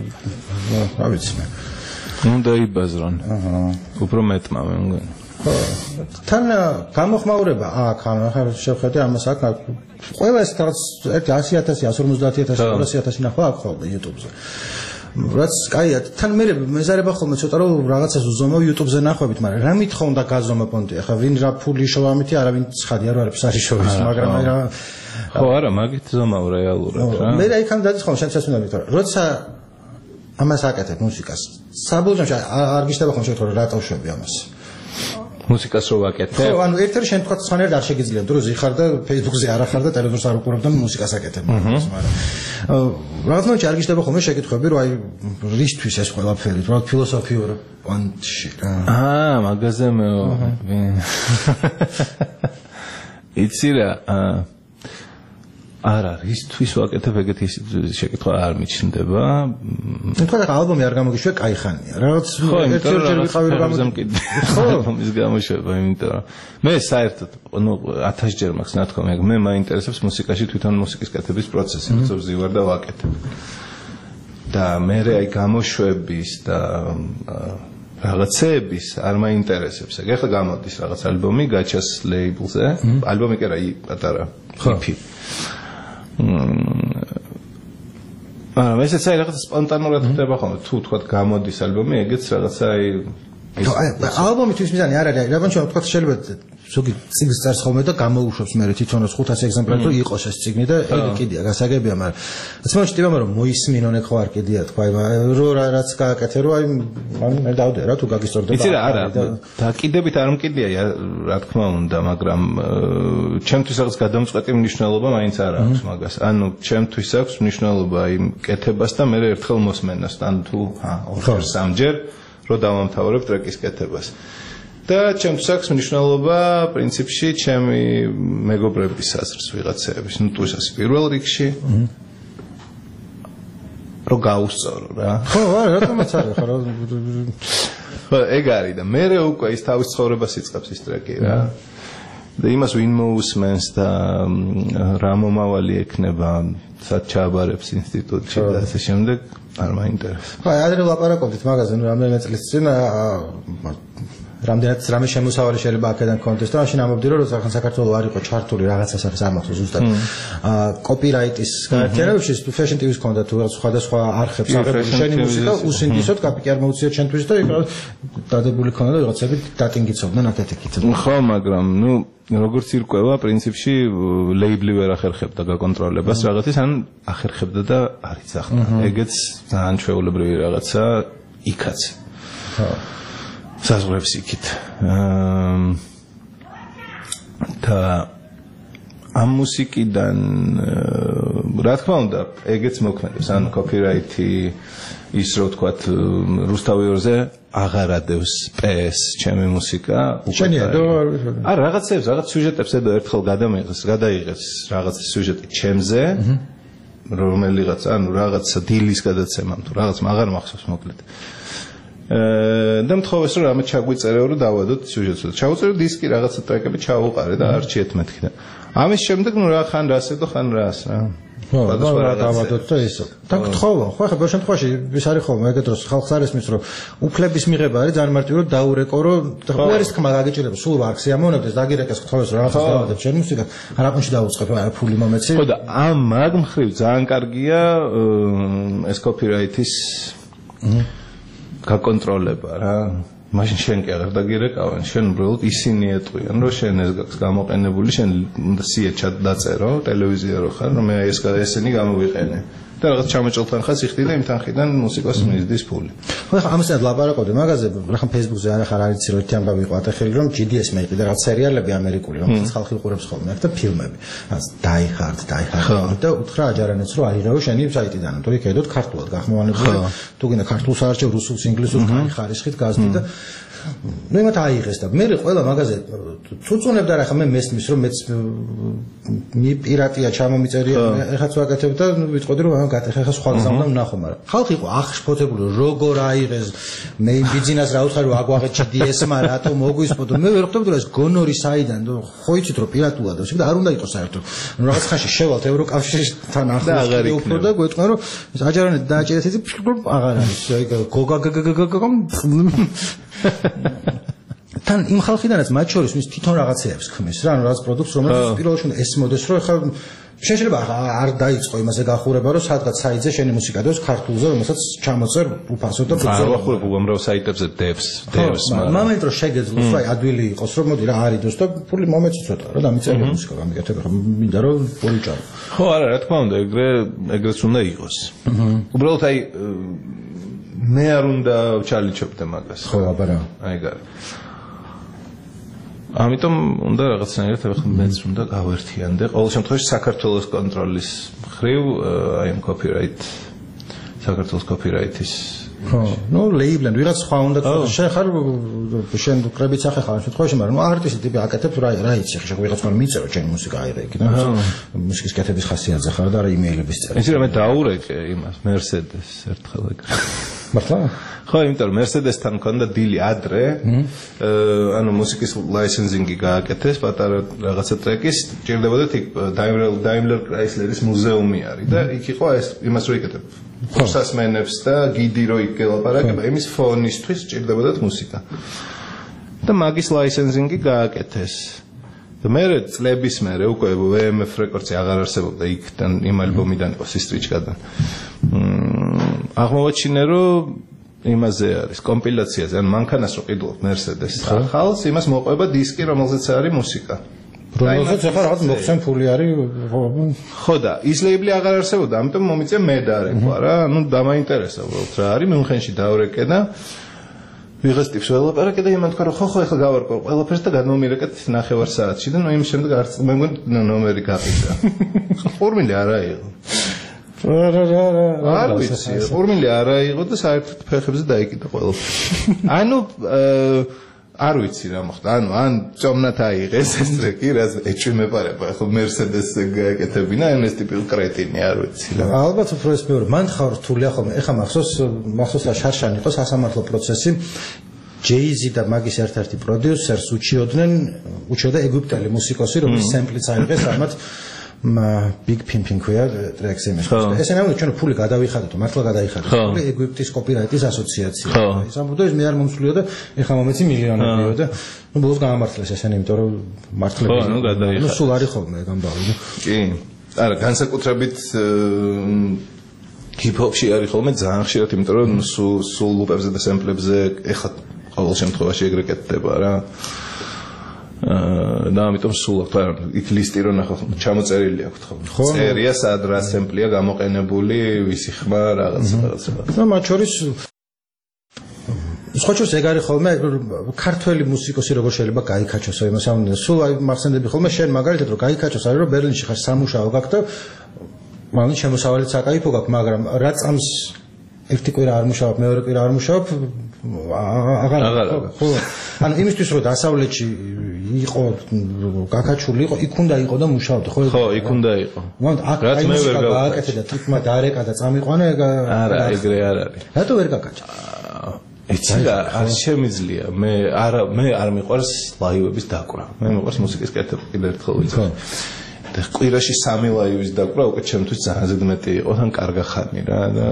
რა ვიცი მე უნდა იბაზრონ აჰა უფრო მეტმა მე მგონი ხო თან გამოხმაურება აქ ახლა შევხედე ამას აქ ყველა ეს რაღაც ერთი ასი ათასი ასი ორმოცდაათი ათასი ორასი ათასი ნახვა აქ ხოლმე YouTube-ზე რაც კაია თან მე მეზარება ხოლმე ცოტა რომ რაღაცას უზომავ YouTube-ზე ნახვებით მაგრამ რა მითხო უნდა გაზომო პონტი ახლა ვინ რა ფული შოვამითი არა ვინ ცხადია რომ არის ფსარი შოვის მაგრამ აი რა ხო არა მაგით ზომავ რეალურად რა მე რა იქამ დადის ხოლმე შენც უნდა მითხრა როცა ამას აკეთებ მუსიკას საბოლოო არ გიშდება ხოლმე შეკეთო რა ტავშვები ამას მუსიკას რო ვაკეთებ ხო ანუ ერთ-ერთი შენ თქვა ცხანერ არ შეგიძლია თუ ზიხარ და Facebook-ზე არ ახარ და ტელევიზორს არ უყურებ და მუსიკას აკეთებ მაგრამ რაღაც მომენტში არ გიშდება ხოლმე შეკითხვები რომ აი რისთვის ეს ყველაფერი რა ფილოსოფიურ პონტში რა აა მაგაზე მე იცი რა არა რისთვის ვაკეთებ ეგეთი შეკითხვა არ მიჩნდება მე თქვა და ალბომი არ გამოგიშვე კაი ხანია რაღაც ერთ-ერთი ვიყავი რომ გამოგიშვე ხო ალბომის გამოშვება იმიტომ რომ მე საერთოდ ნუ ათას ჯერ მაქვს ნათქვამი მე მაინტერესებს მუსიკაში თვითონ მუსიკის კეთების პროცესი როცა ვზივარ და ვაკეთებ და მე აი გამოშვების და რაღაცეების არ მაინტერესებს ეგ ახლა გამოდის რაღაც ალბომი გაჩას ლეიბლზე ალბომი კი არა პატარა იპი აა მე ესეც აი რაღაც სპონტანურად ხდება ხოლმე თუ თქვა გამოდის ალბომი ეგეც რაღაცა აი ალბომი თვის მიზანი არ არის რა ბანჩო თქვა შეიძლება ზოგი ციგნს წარს ხოლმე და გამოუშვებს მე თვითონ ხუთასი ეგზემპლარი რომ იყოს ეს ციგნი და ეგ კიდია გასაგებია მაგრამ ეს მომჭდება რომ მოისმინონ ეგ ხო არ კიდია თქვა რო რაც გააკეთე რო აი მე დავდე რა თუ გაგისწორდება იცი რა არა დაკიდებით არ მკიდია რა თქმა უნდა მაგრამ ჩემთვის რაღაც გადამწყვეტი მნიშვნელობა მაინც არ აქვს მაგას ანუ ჩემთვის აქვს მნიშვნელობა იმ კეთებას და მე ერთხელ მოსმენას ან თუ ორ სამჯერ რო დავამთავრებ ტრეკის კეთებას და ჩემთვის აქვს მნიშვნელობა პრინციპში ჩემი მეგობრების აზრს ვიღაცების ნუ თუ ეს პირველ რიგში რო გაუსწორო რა ხო არა რატომაც არა ხო ხო ეგ არის და მე უკვე ის თავის ცხოვრებას იწყებს ის ტრეკი რა და იმას ვინ მოусმენს და რა მომავალი ექნება სად ჩააბარებს ინსტიტუტში და ასე შემდეგ არ მაინტერესებს. ხო, ადრე ვლაპარაკობდით მაგაზე, ნუ რამდენიმე წლის წინ რამდენად რამე შემოსავალი შეიძლება აქედან კონდეს და მაშინ ამბობდი რომ როცა საქართველოს არ იყო ჩართული რაღაცა სახის არ მახსოვს ზუსტად კოპირაიტის გაერთიანებაში Fashion ტი ვის ჰქონდა თუ რაღაც სხვადასხვა არხებს აღებული შენი მუსიკა უსინდისოდ კაპიკი არ მოუწია ჩვენთვის და იქ დადებული ქონდა და ვიღაცები დატინგიცობდნენ აკეთიკით. ხო, მაგრამ ნუ როგორც ირკვევა პრინციპში ლეიბლი ვერ ახერხებდა გაკონტროლებას რაღაცის ან ახერხებდა და არ იცახდა. ეგეც ძალიან ჩვეულებრივი რაღაცა იქაც. ხო. საზღვრებს იქით. და ამ მუსიკიდან რა თქმა უნდა ეგეც მოქმედებს ან კოპირაიტი ის რო ვთქვათ რუსთავიორზე აღარ ადევს პეს ჩემი მუსიკა შენია და არ რაღაცებს რაღაც სიუჟეტებს ედო ერთხელ გადამიღეს გადაიღეს რაღაც სიუჟეტი ჩემზე რომელიღაც ანუ რაღაცა დილის გადაცემამ თუ რაღაც აღარ მახსოვს მოკლედ და მთხოვეს რომ რამე ჩაგვიწერეო რომ დავადოთ სიუჟეტს. ჩავუწერე დისკი რაღაცა ტრეკები ჩაუყარე და არჩიეთ მეთქი და ამის შემდეგ ნუ რა ხან რას ედო ხან რას რა. ხო, და დავადოთ და ისო. და გთხოვა, ხო ახლა ბევრ შემთხვევაში ის არის ხოლმე ეგეთ დროს ხალხს არ ესმის რომ უფლების მიღება არის ძალიან მარტივი რომ დაურეკო რომ ხო არის თქმა გაგიჭირება სულ არ ქსიამოვნებდეს დაგირეკეს გთხოვეს რომ რაღაცას დავადებ შენ მუსიკას არაფერში დაუწყებ არა ფული მომეცი. ხო და ამ მაგ მხრივ ძალიან კარგია ეს კოპირაიტის გაკონტროლება რა. მაშინ შენ კი აღარ დაგირეკავენ, შენ უბრალოდ ისინი ეტყვიან, რომ შენ ეს გაქვს გამოყენებული, შენ უნდა სიე ჩადაწერო, ტელევიზია რო ხარ, რომ მე ეს ესენი გამოვიყენე. და რაღაც ჩამოჭრილთან ხას იხდი და იმ თანხიდან მუსიკას მიზდის ფული. ხო, ახლა ამასთან ვლაპარაკობდი მაგაზე, რახან Facebook-ზე არ ახარ არის რომ ერთი ამბავი იყო ატეხილი, რომ ჯი დი ეს მეიყიდა და რაღაც სერიალები ამერიკული, რომელსაც ხალხი უყურებს ხოლმე, და ფილმები. რაც Die Hard, Die Hard და უთხრა აჯარანებს რომ არიღო შენი საიტიდან, თუ იქ ედოთ ქართულად გახმოვანებული. თუ გინდა ქართულს არჩევ, რუსულს, ინგლისურს, კაი ხარისხით გაზდი და ნუ იმათ აიღეს და მე ყველა მაგაზე წუწუნებდა რა ხა მე მესმის რომ მეც მი პირატია ჩამომიწერია ეხაც ვაკეთებ და ნუ ვიტყოდი რომ ამ გატეხა ხა სხვა გზა უნდა ვნახო მაგრამ ხალხი იყო აღშფოთებული როგორ აიღეს მე იმ ბიზნესს რა უთხარი რომ აგვაღეთ ჯი დი ეს-მა რატო მოგვისპოდო მე ვერ ხვდებოდი რომ ეს გონორი საიდან ხო იცით რომ პირატულად და არ უნდა იყოს საერთოდ ნუ რაღაც ხანში შევალთ ევროკავშირთან ახლოს და უფრო და გვეტყვა რომ ეს აჯარანეთ დააჭერეთ ის აღარ არის გოგაგაგაგაგამ თან იმ ხალხიდანაც მათ შორის ვის თვითონ რაღაცეებს ქმნის რა ანუ რაღაც პროდუქტს რომელიც პირველში უნდა ესმოდეს რომ ხა შეიძლება არ დაიწყო იმაზე გახურება რომ სადღაც საიტზე შენი მუსიკა დოს ქართულზე რომელსაც ჩამოწერ უფასო და ბუძო ახურებ უამრავ საიტებზე დევს დევს მაგრამ მომენტ რომ შეგეძლოს აი ადვილი იყოს რომ მოდი რა არიდოს და ფული მომეწი ცოტა რა დამიწერე მუსიკა გამიგეთებ ხა მინდა რომ ფული ჭარო ხო არა რა თქმა უნდა ეგრე ეგრეც უნდა იყოს უბრალოდ აი მე არ უნდა ჩალიჩობდე მაგას. ხო, აბარა. აი გარი. ამიტომ უნდა რაღაცნაირად ახლა მეც უნდა გავერთიანდე. ყოველ შემთხვევაში საქართველოს კონტროლის მხრივ აი ამ კოპირაიტ საქართველოს კოპირაიტის ხო, ნუ ლეიბლენ ვიღაც სხვა უნდა შენ ხარ შენ კრებიც ახეხარ ამ შემთხვევაში, მაგრამ ნუ არტისტი ტიპი აკეთებს რა რა იცი ხა ვიღაც მაგრამ მიწერო ჩემი მუსიკა აიღე იქ და მუსიკის კეთების ხასიათზე ხარ და რა იმეილების წერე. იცი რა მე დაურეკე იმას Mercedes ერთხელ ეგრე. მართლა? ხო, იმიტომ რომ Mercedes-თან მქონდა დილი ადრე, ანუ მუსიკის ლაიცენზინგი გააკეთეს, პატარა რაღაცა ტრეკის, ჭირდებოდათ იქ Daimler Chrysler-ის მუზეუმი არის და იქ იყო ეს იმას რო იკეთებ. ხოსასმენებს და გიდი რო იქ გელაპარაკება, იმის ფონისთვის ჭირდებოდათ მუსიკა. და მაგის ლაიცენზინგი გააკეთეს. და მე წლების მერე უკვე ვე ემ ეფ რეკორდსი აღარ არსებობდა იქიდან იმ ალბომიდან იყო სისტრიჩკადან. აღმოვაჩინე რომ იმაზე არის კომპილაციაზე ან მანქანას რო ყიდულობ Mercedes ახალს იმას მოყვება დისკი რომელზეც არის მუსიკა. რომელზეც ახლა რაღაც მოხსენ ფული არის ხო და ის ლეიბლი აღარ არსებობდა ამიტომ მომიწია მე დარეკვა რა ნუ დამაინტერესა უბრალოდ რა არის მიუნხენში დავრეკე და ვიღაც ტიპს ველაპარაკე და იმან თქვა რომ ხო ხო ეხლა გავარკვევ ყველაფერს და გადმომირეკეთ ნახევარ საათში და ნუ იმ შემდეგ არც მე მგონი ნომერი გაყიდა ფორმული არ აიღო რა რა რა არ ვიცი ფორმული არ აიღო და საერთოდ ფეხებზე დაიკიდა ყველაფერი ანუ არ ვიცი რა მოხდა ანუ ან წომნათ აიღეს ეს ტრეკი რაც ეჭვმეპარება ხო Mercedes-ზე გააკეთებინა ან ეს ტიპი კრეტინი არ ვიცი რა ალბათ უფრო ეს მეორე მან ხარ რთულია ხოლმე ეხა მახსოვს მახსოვს რა შარშანი იყო სასამართლო პროცესი Jay-Z და მაგის ერთ-ერთი პროდიუსერს უჩიოდნენ, უჩიოდა ეგვიპტელი მუსიკოსი, რომელიც სემპლიც აიღეს ამათ Big Pimpin ქვია ტრეკს იმის. ესე ნამდვილად ჩვენ ფული გადავიხადეთ, მართლა გადაიხადეთ. ფული ეგვიპტის კოპირაიტის ასოციაცია. ის ამბობდა ის მე არ მომსვლიოდა, ეხლა მომეცი მილიონებიო და ნუ ბოლოს გაამართლეს ესენი, იმიტომ რომ მართლები. ნუ გადაიხადეთ. ნუ სულ არის ხოლმე ეგ ამბავი. კი. არა, განსაკუთრებით ჰიპ-ჰოპში არის ხოლმე ძალიან ხშირად, იმიტომ რომ სულ სულ ლუპებზე და სემპლებზე ეხლა ყოველ შემთხვევაში ეგრე კეთდება რა. და ამიტომ სულ აქვს რა იქ ლისტი რო ნახო ჩამოწერილი აქვს ხო წერია სად რა სემპლია გამოყენებული ვისი ხმა რაღაც რაღაც და მათ შორის სხვა შორის ეგ არის ხოლმე ქართველი მუსიკოსი როგორ შეიძლება გაიქაჩოს იმას ამ სულ აი მახსენდები ხოლმე შენ მაგალითად რომ გაიქაჩოს არის რომ ბერლინში ხარ სამუშაო გაქვს და მალე შემოსავალიც საკაიფო გაქვს მაგრამ რა წამს ერთი კვირა არ მუშაობ მეორე კვირა არ მუშაობ აღარ ხო ანუ იმისთვის რომ დასავლეთში იყო გაკაჩული იყო იქ უნდა იყო და მუშაობდი ხო ხო იქ უნდა იყო მაგრამ აქ აი მუსიკა გააკეთე და თვითმა დაარეკა და წამიყვანა არა ეგრე არ არის რატო ვერ გაკაჩა იცი რა არ შემიძლია მე არ მე არ მიყვარს ლაივების დაკვრა მე მიყვარს მუსიკის კეთება კიდევ ერთხელ ვიცი და კვირაში სამი ლაივის დაკვრა უკვე ჩემთვის ძალიან ზედმეტი იყო თან კარგა ხანი რა და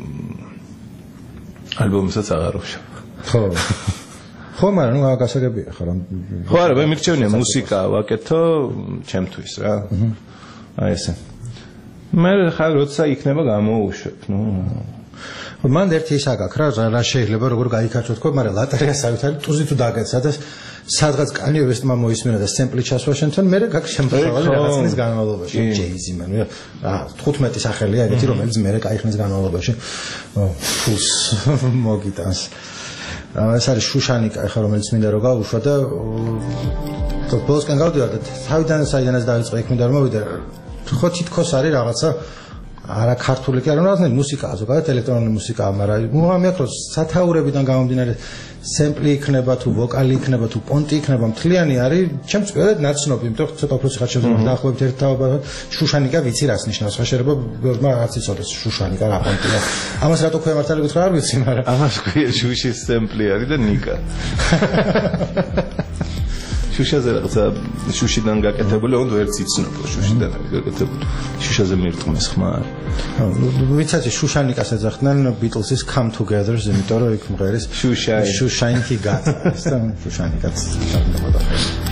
ალბომსაც აღარ ვშავ ხო ხო მაგრამ ნუ გასაგებია ხარ ხო არა მე მირჩევნია მუსიკა ვაკეთო ჩემთვის რა აი ესე მე ხარ როცა იქნება გამოუშვებ ნუ მან ერთი ის აგაკ რა რა შეიძლება როგორ გაიქაჩო თქო მაგრამ ლატერიასავით არის ტუზი თუ დაგეცა და სადღაც კანიე ვესტმა მოისმინა და სემპლი ჩასვა შენთან მე გაკ შემთხვევაში რაღაცის განმავლობაში Jay-Z მან რა თხუთმეტი სახელია ეგეთი რომელიც მე კაი ხნის განმავლობაში ფულს მოგიტანს ეს არის შუშანიკა ხა რომელიც მინდა რომ გავუშვა და ბოლოსკენ გავდივარ და თავიდან საიდანაც დავიწყე იქ მინდა რომ მოვიდე ხო თითქოს არის რაღაცა არა ქართული კი არა რაღაცნაირი მუსიკაა ზოგადად ელექტრონული მუსიკაა მაგრამ მომამი აქვს რომ სათაურებიდან გამომდინარე სემპლი იქნება თუ ვოკალი იქნება თუ პონტი იქნება მთლიანი არის ჩემს პირადად ნაცნობი იმიტომ რომ ცოტა უფრო ხარ შეიძლება დაახლოებით ერთ თაობა შუშანიკა ვიცი რას ნიშნავს ხა შეიძლება ბევრმა არც იცოდეს შუშანიკა რა პონტია ამას რატო ქვია მართალი გითხრა არ ვიცი მაგრამ ამას ქვია შუშის სემპლი არის და ნიკა შუშაზე რაღაცა შუშიდან გაკეთებული ოღონდ ვერც იცნობ შუშიდან არის გაკეთებული შუშაზე მირტყმის ხმა ვიცი შუშანიკას ეძახდნენ Beatles-ის Come Together-ს იმიტომ რომ იქ მღერის შუშაი შუშაინკი გაცა ეს და შუშანიკაც დაგვიდა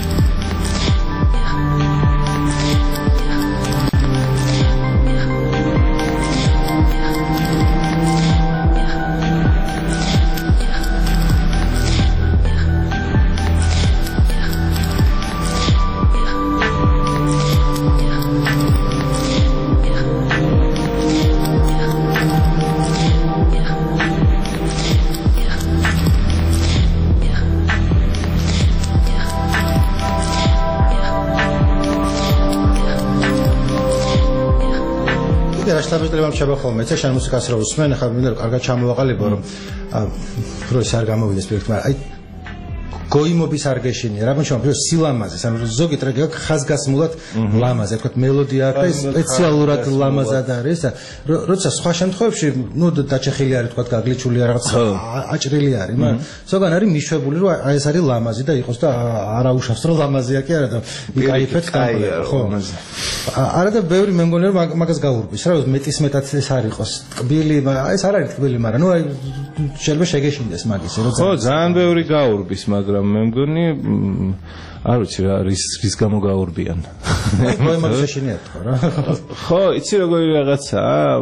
შტაბეჭდილებამ შევახოლმე ეცა შენ მუსიკას რა უსმენ ხა მინდა რომ კარგად ჩამოვაყალიბო რომ რო ეს არ გამოვიდეს პროექტმა აი გოიმობის არ გეშინია რა მოშვა უფრო სილამაზეს ანუ ზოგი ტრეკი აქვს ხაზგასმულად ლამაზე თქვა მელოდია აქვს სპეციალურად ლამაზად არის და როცა სხვა შემთხვევებში ნუ დაჭეხილი არის თქვა გაგლიჩული რაღაც აჭრილი არის მაგრამ ზოგან არის მიშვებული რომ აი ეს არის ლამაზი და იყოს და არა უშავს რომ ლამაზია კი არა და იკაიფეთ ხო არა და ბევრი მე მგონია რომ მაგას გაურბის რა მეტის მეტად ეს არ იყოს ტკბილი ეს არ არის ტკბილი მაგრამ ნუ აი შეიძლება შეგეშინდეს მაგის როცა ხო ძალიან ბევრი გაურბის მაგრამ მე მგონი არ ვიცი რა რის რის გამო გაურბიან ხო იმას შეშინიათ ხო რა ხო იცი როგორი რაღაცა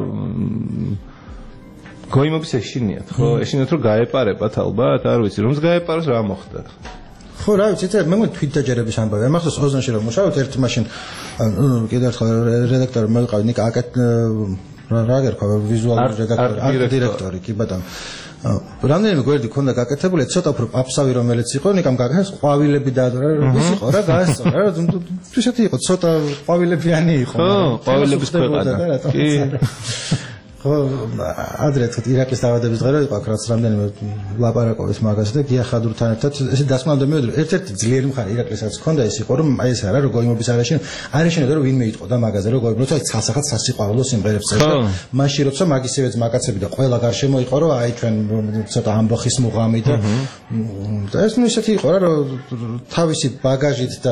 გოიმობის ეშინიათ ხო ეშინიათ რომ გაეპარებათ ალბათ არ ვიცი რომს გაეპაროს რა მოხდა ხო რა ვიცი ეს მე მგონი თვით დაჯერების ამბავი ამ ახსოვს ოზონში რომ მუშაობთ ერთ მაშინ კიდევ ერთხელ რედაქტორი მოვიყავი ნიკა აკეთ რა გერქვა ვიზუალური რედაქტორი არქ დირექტორი კი ბატონო რამდენიმე გვერდი ქონდა გაკეთებული ცოტა უფრო აფსავი რომელიც იყო ნიკამ გაკეთეს ყვავილები დაადრა ის იყო რა გაასწორა რა თვისეთი იყო ცოტა ყვავილებიანი იყო ხო ყვავილების ქვეყანა კი ხო ადრე თქვით ირაკლის დაავადების დღე რო იყო აქ რაც რამდენიმე ლაპარაკობს მაგაზე და გია ხადურთან ერთად ესე დასკვნამდე მივედრე ერთ-ერთი ძლიერი მხარე ირაკლისაც ჰქონდა ის იყო რომ აი ეს არა რომ გოიმობის არეში არეშინოდა რომ ვინმე იტყოდა მაგაზე რომ გოიმბობს აი ცალსახად სასიყვარულო სიმღერებს წერს და მაშინ როცა მაგისივეც მაგაცები და ყველა გარშემო იყო რომ აი ჩვენ ცოტა ამბოხის მუღამი და და ეს ნუ ისეთი იყო რა რომ თავისი ბაგაჟით და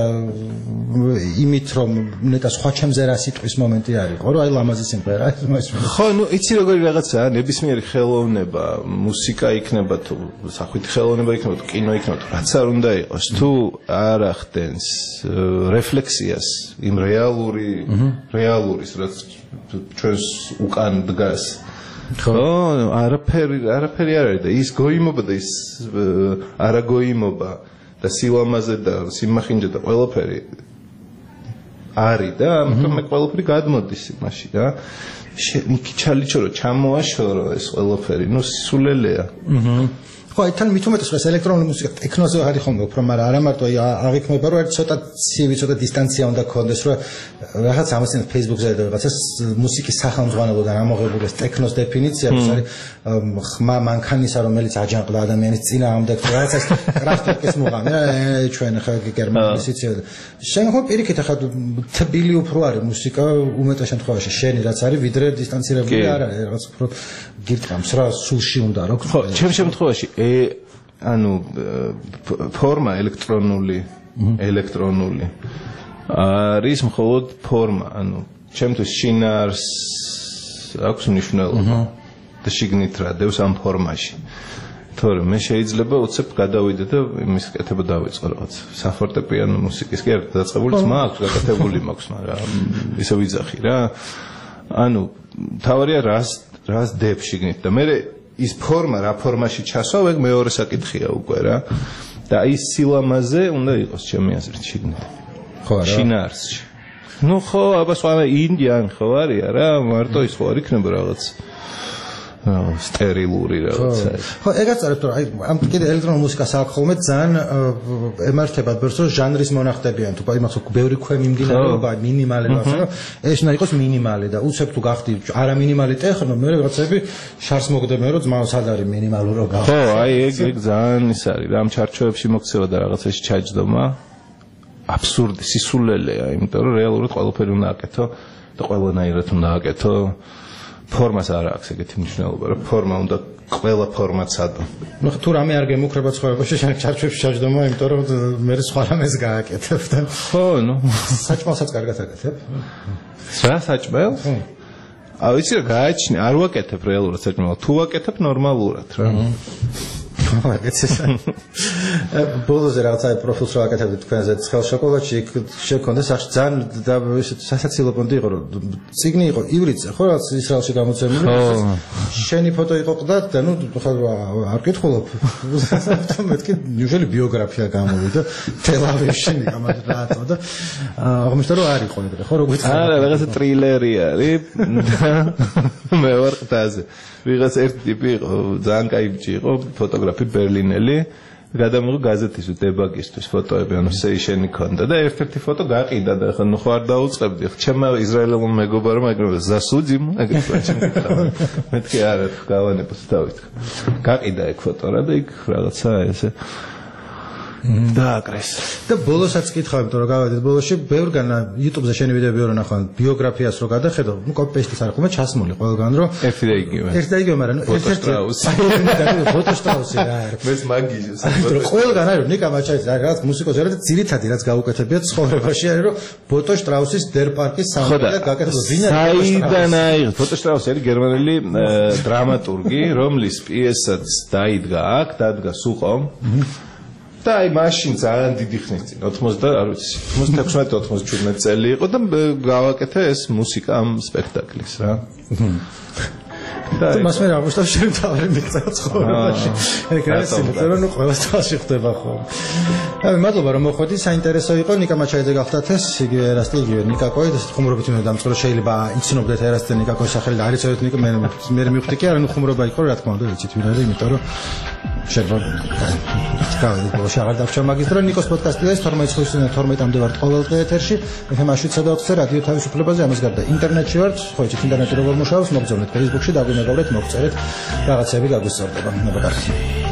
იმით რომ ნეტა სხვა ჩემზე რა სიტყვის მომენტი არ იყო რომ აი ლამაზი სიმღერა ხო ნუ იცი როგორი რაღაცაა ნებისმიერი ხელოვნება მუსიკა იქნება თუ სახვით ხელოვნება იქნება თუ კინო იქნება თუ რაც არ უნდა იყოს თუ არ ახდენს რეფლექსიას იმ რეალური რეალურის რაც ჩვენს უკან დგას ხო არაფერი არაფერი არ არის და ის გოიმობა და ის არაგოიმობა და სილამაზე და სიმახინჯე და ყველაფერი არის და ამიტომ მე ყველაფერი გადმოდის იმაში რა ჩალიჩო რომ ჩამოაშორო ეს ყველაფერი ნუ სულელეა ხო აი თან მით უმეტეს ეს ელექტრონული მუსიკა ტექნოზე არის ხოლმე უფრო მაგრამ არა მარტო აი აღიქმება რომ არის ცოტა ცივი ცოტა დისტანცია უნდა გქონდეს რომ რაღაც ამასინათ Facebook-ზე და რაღაცას მუსიკის სახელმძღვანელოდან ამოღებული ეს ტექნოს დეფინიცია ეს არის ხმა მანქანისა რომელიც აჯანყდა ადამიანის წინააღმდეგ რაღაცას კრაფტის მუღამი რა ჩვენ ხა გერმანიის იცი შენ ხო პირიქით ხა თბილი უფრო არის მუსიკა უმეტეს შემთხვევაში შენი რაც არის ვიდრე დისტანცირებული არ არის რაღაც უფრო გირტყამს რა სულში უნდა რა ხო ჩემ შემთხვევაში ანუ ფორმა ელექტრონული ელექტრონული არის მხოლოდ ფორმა ანუ ჩემთვის შინაარს აქვს მნიშვნელობა და შიგნით რა დევს ამ ფორმაში თორემ მე შეიძლება უცებ გადავიდე და იმის კეთება დავიწყო რაღაც საფორტეპიანო მუსიკის კი არ დაწყებულიც მაქვს გაკეთებული მაქვს მაგრამ ისე ვიძახი რა ანუ თავარია რას რას დებ შიგნით და მე ის ფორმა რა ფორმაში ჩასვა ეგ მეორე საკითხია უკვე რა და ის სილამაზე უნდა იყოს ჩემი აზრით შიგნით ხო რა შინაარსში ნუ ხო აბა სხვა ინდიან ხო არის რა მარტო ის ხო არ იქნება რაღაც სტერილური რაღაცა ხო ეგაც არის რომ აი ამ კიდე ელექტრონულ მუსიკას აქვს ხოლმე ძალიან ემართება ბერს რომ ჟანრის მონახდებიან თუ იმას ბევრი ქვე მიმდინარეობა მინიმალი რაღაცა რომ ეს უნდა იყოს მინიმალი და უცებ თუ გახდი არა მინიმალი ტექნო მე რაღაცები შარს მოგდებიან რომ ძმაო სად არის მინიმალურო გახდი ხო აი ეგ ეგ ძალიან ის არის რა ამ ჩარჩოებში მოქცევა და რაღაცაში ჩაჯდომა აბსურდი სისულელეა იმიტომ რომ რეალურად ყველაფერი უნდა აკეთო და ყველანაირად უნდა აკეთო ფორმას არ აქვს ეგეთი მნიშვნელობა რომ ფორმა უნდა ყველა ფორმაცადო ნუ თუ რამე არ გემუქრება ცხოვრებაში შენ ჩარჩოებში ჩაჯდომა იმიტომ რომ მე სხვა რამეს გააკეთებ და ხო ნუ საჭმელსაც კარგად აკეთებ რა საჭმელს აუ იცი რა გააჩნია არ ვაკეთებ რეალურად საჭმელს თუ ვაკეთებ ნორმალურად რა ბოლოზე რაღაცა პროფილს რო აკეთებდი თქვენზე ცხელ შოკოლადში შექონდა სახში ძალიან და სასაცილო პონტი იყო რომ ციგნი იყო ივრიცე ხო რაც ისრაელში გამოცემული შენი ფოტო იყო ყდათ და ნუ ხა არ კითხულობ მეთქი ნიუჟელი ბიოგრაფია გამოვიდა თელავივში ნიკამად რატო და აღმოჩნდა რომ არ იყო ეგრე ხო როგორ არა რაღაცა ტრილერი არის მე ვარ ყდაზე ვიღაც ერთი ტიპი იყო ძალიან კაი ბიჭი იყო ფოტოგრაფი ბერლინელი გადამიღო გაზეთის დებაგისთვის ფოტოები ანუ სეიშენი ქონდა და ერთ-ერთი ფოტო გაყიდა და ხა ნუ ხო არ დაუწყებდი ხა ჩემმა ისრაელელმა მეგობარმა ეგრევე ზასუძიმ ეგრევე მეთქი არა გავანებოს დავით გაყიდა ეგ ფოტო რა და იქ რაღაცა ესე დააკრეს და ბოლოსაც კითხავ იმიტომ რომ გავედით ბოლოში ბევრგან YouTube-ზე შენი ვიდეოები რო ნახავ ბიოგრაფიას რო გადახედო ნუ კოპი-პეისტის არ ხომ ჩასმული ყველგან რომ ერთი და იგივე ერთი და იგივე მაგრამ ერთ-ერთი ფოტოსტრაუსი რა მეს მაგიჟეს ყველგან არის ნიკა მაჩაიძე რაღაც მუსიკოსი არის და ძირითადი რაც გაუკეთებია ცხოვრებაში არის რომ ფოტოსტრაუსის დერ პარკის სამყარო გაკეთება ვინარი საიდან აიღო ფოტოსტრაუსი არის გერმანელი დრამატურგი რომლის პიესაც დაიდგა აქ დადგა სუყომ და აი მაშინ ძალიან დიდი ხნის წინ ოთხმოცდა არ ვიცი ოცდაექვსი ოცდაშვიდი წელი იყო და გავაკეთე ეს მუსიკა ამ სპექტაკლის რა და მას მე აღმოჩნდა შენ თავი მიწა ცხოვრებაში ეგ არის იმიტომ რომ ყველა თვალში ხდება ხო აი მადლობა რომ მოხვედი საინტერესო იყო ნიკა მაჩაიძე გახდათ ეს იგი ერასტი იგივე ნიკა კოი და ხუმრობით უნდა დამწყრო შეიძლება იცნობდეთ ერასტი ნიკა კოის სახელი და არ იცოდეთ ნიკა მე მე მივხვდი კი არა ნუ ხუმრობა იყო რა თქმა უნდა ვიცით ვინ არის იმიტომ რომ შეიძლება შეგარ დავჭა მაგის დრო ნიკოს პოდკასტია ეს თორმეტ ხუთი თორმეტამდე ვართ ყოველდღე ეთერში ეფ ემ შვიდ ოცდაოთხზე რადიო თავისუფლებაზე ამას გარდა ინტერნეტში ვართ ხო იცით ინტერნეტი როგორ მუშაობს მოგზავნეთ Facebook-ში დაგვიმეგობრეთ მოგწერეთ რაღაცები გაგვისწორდება ნებაკარგი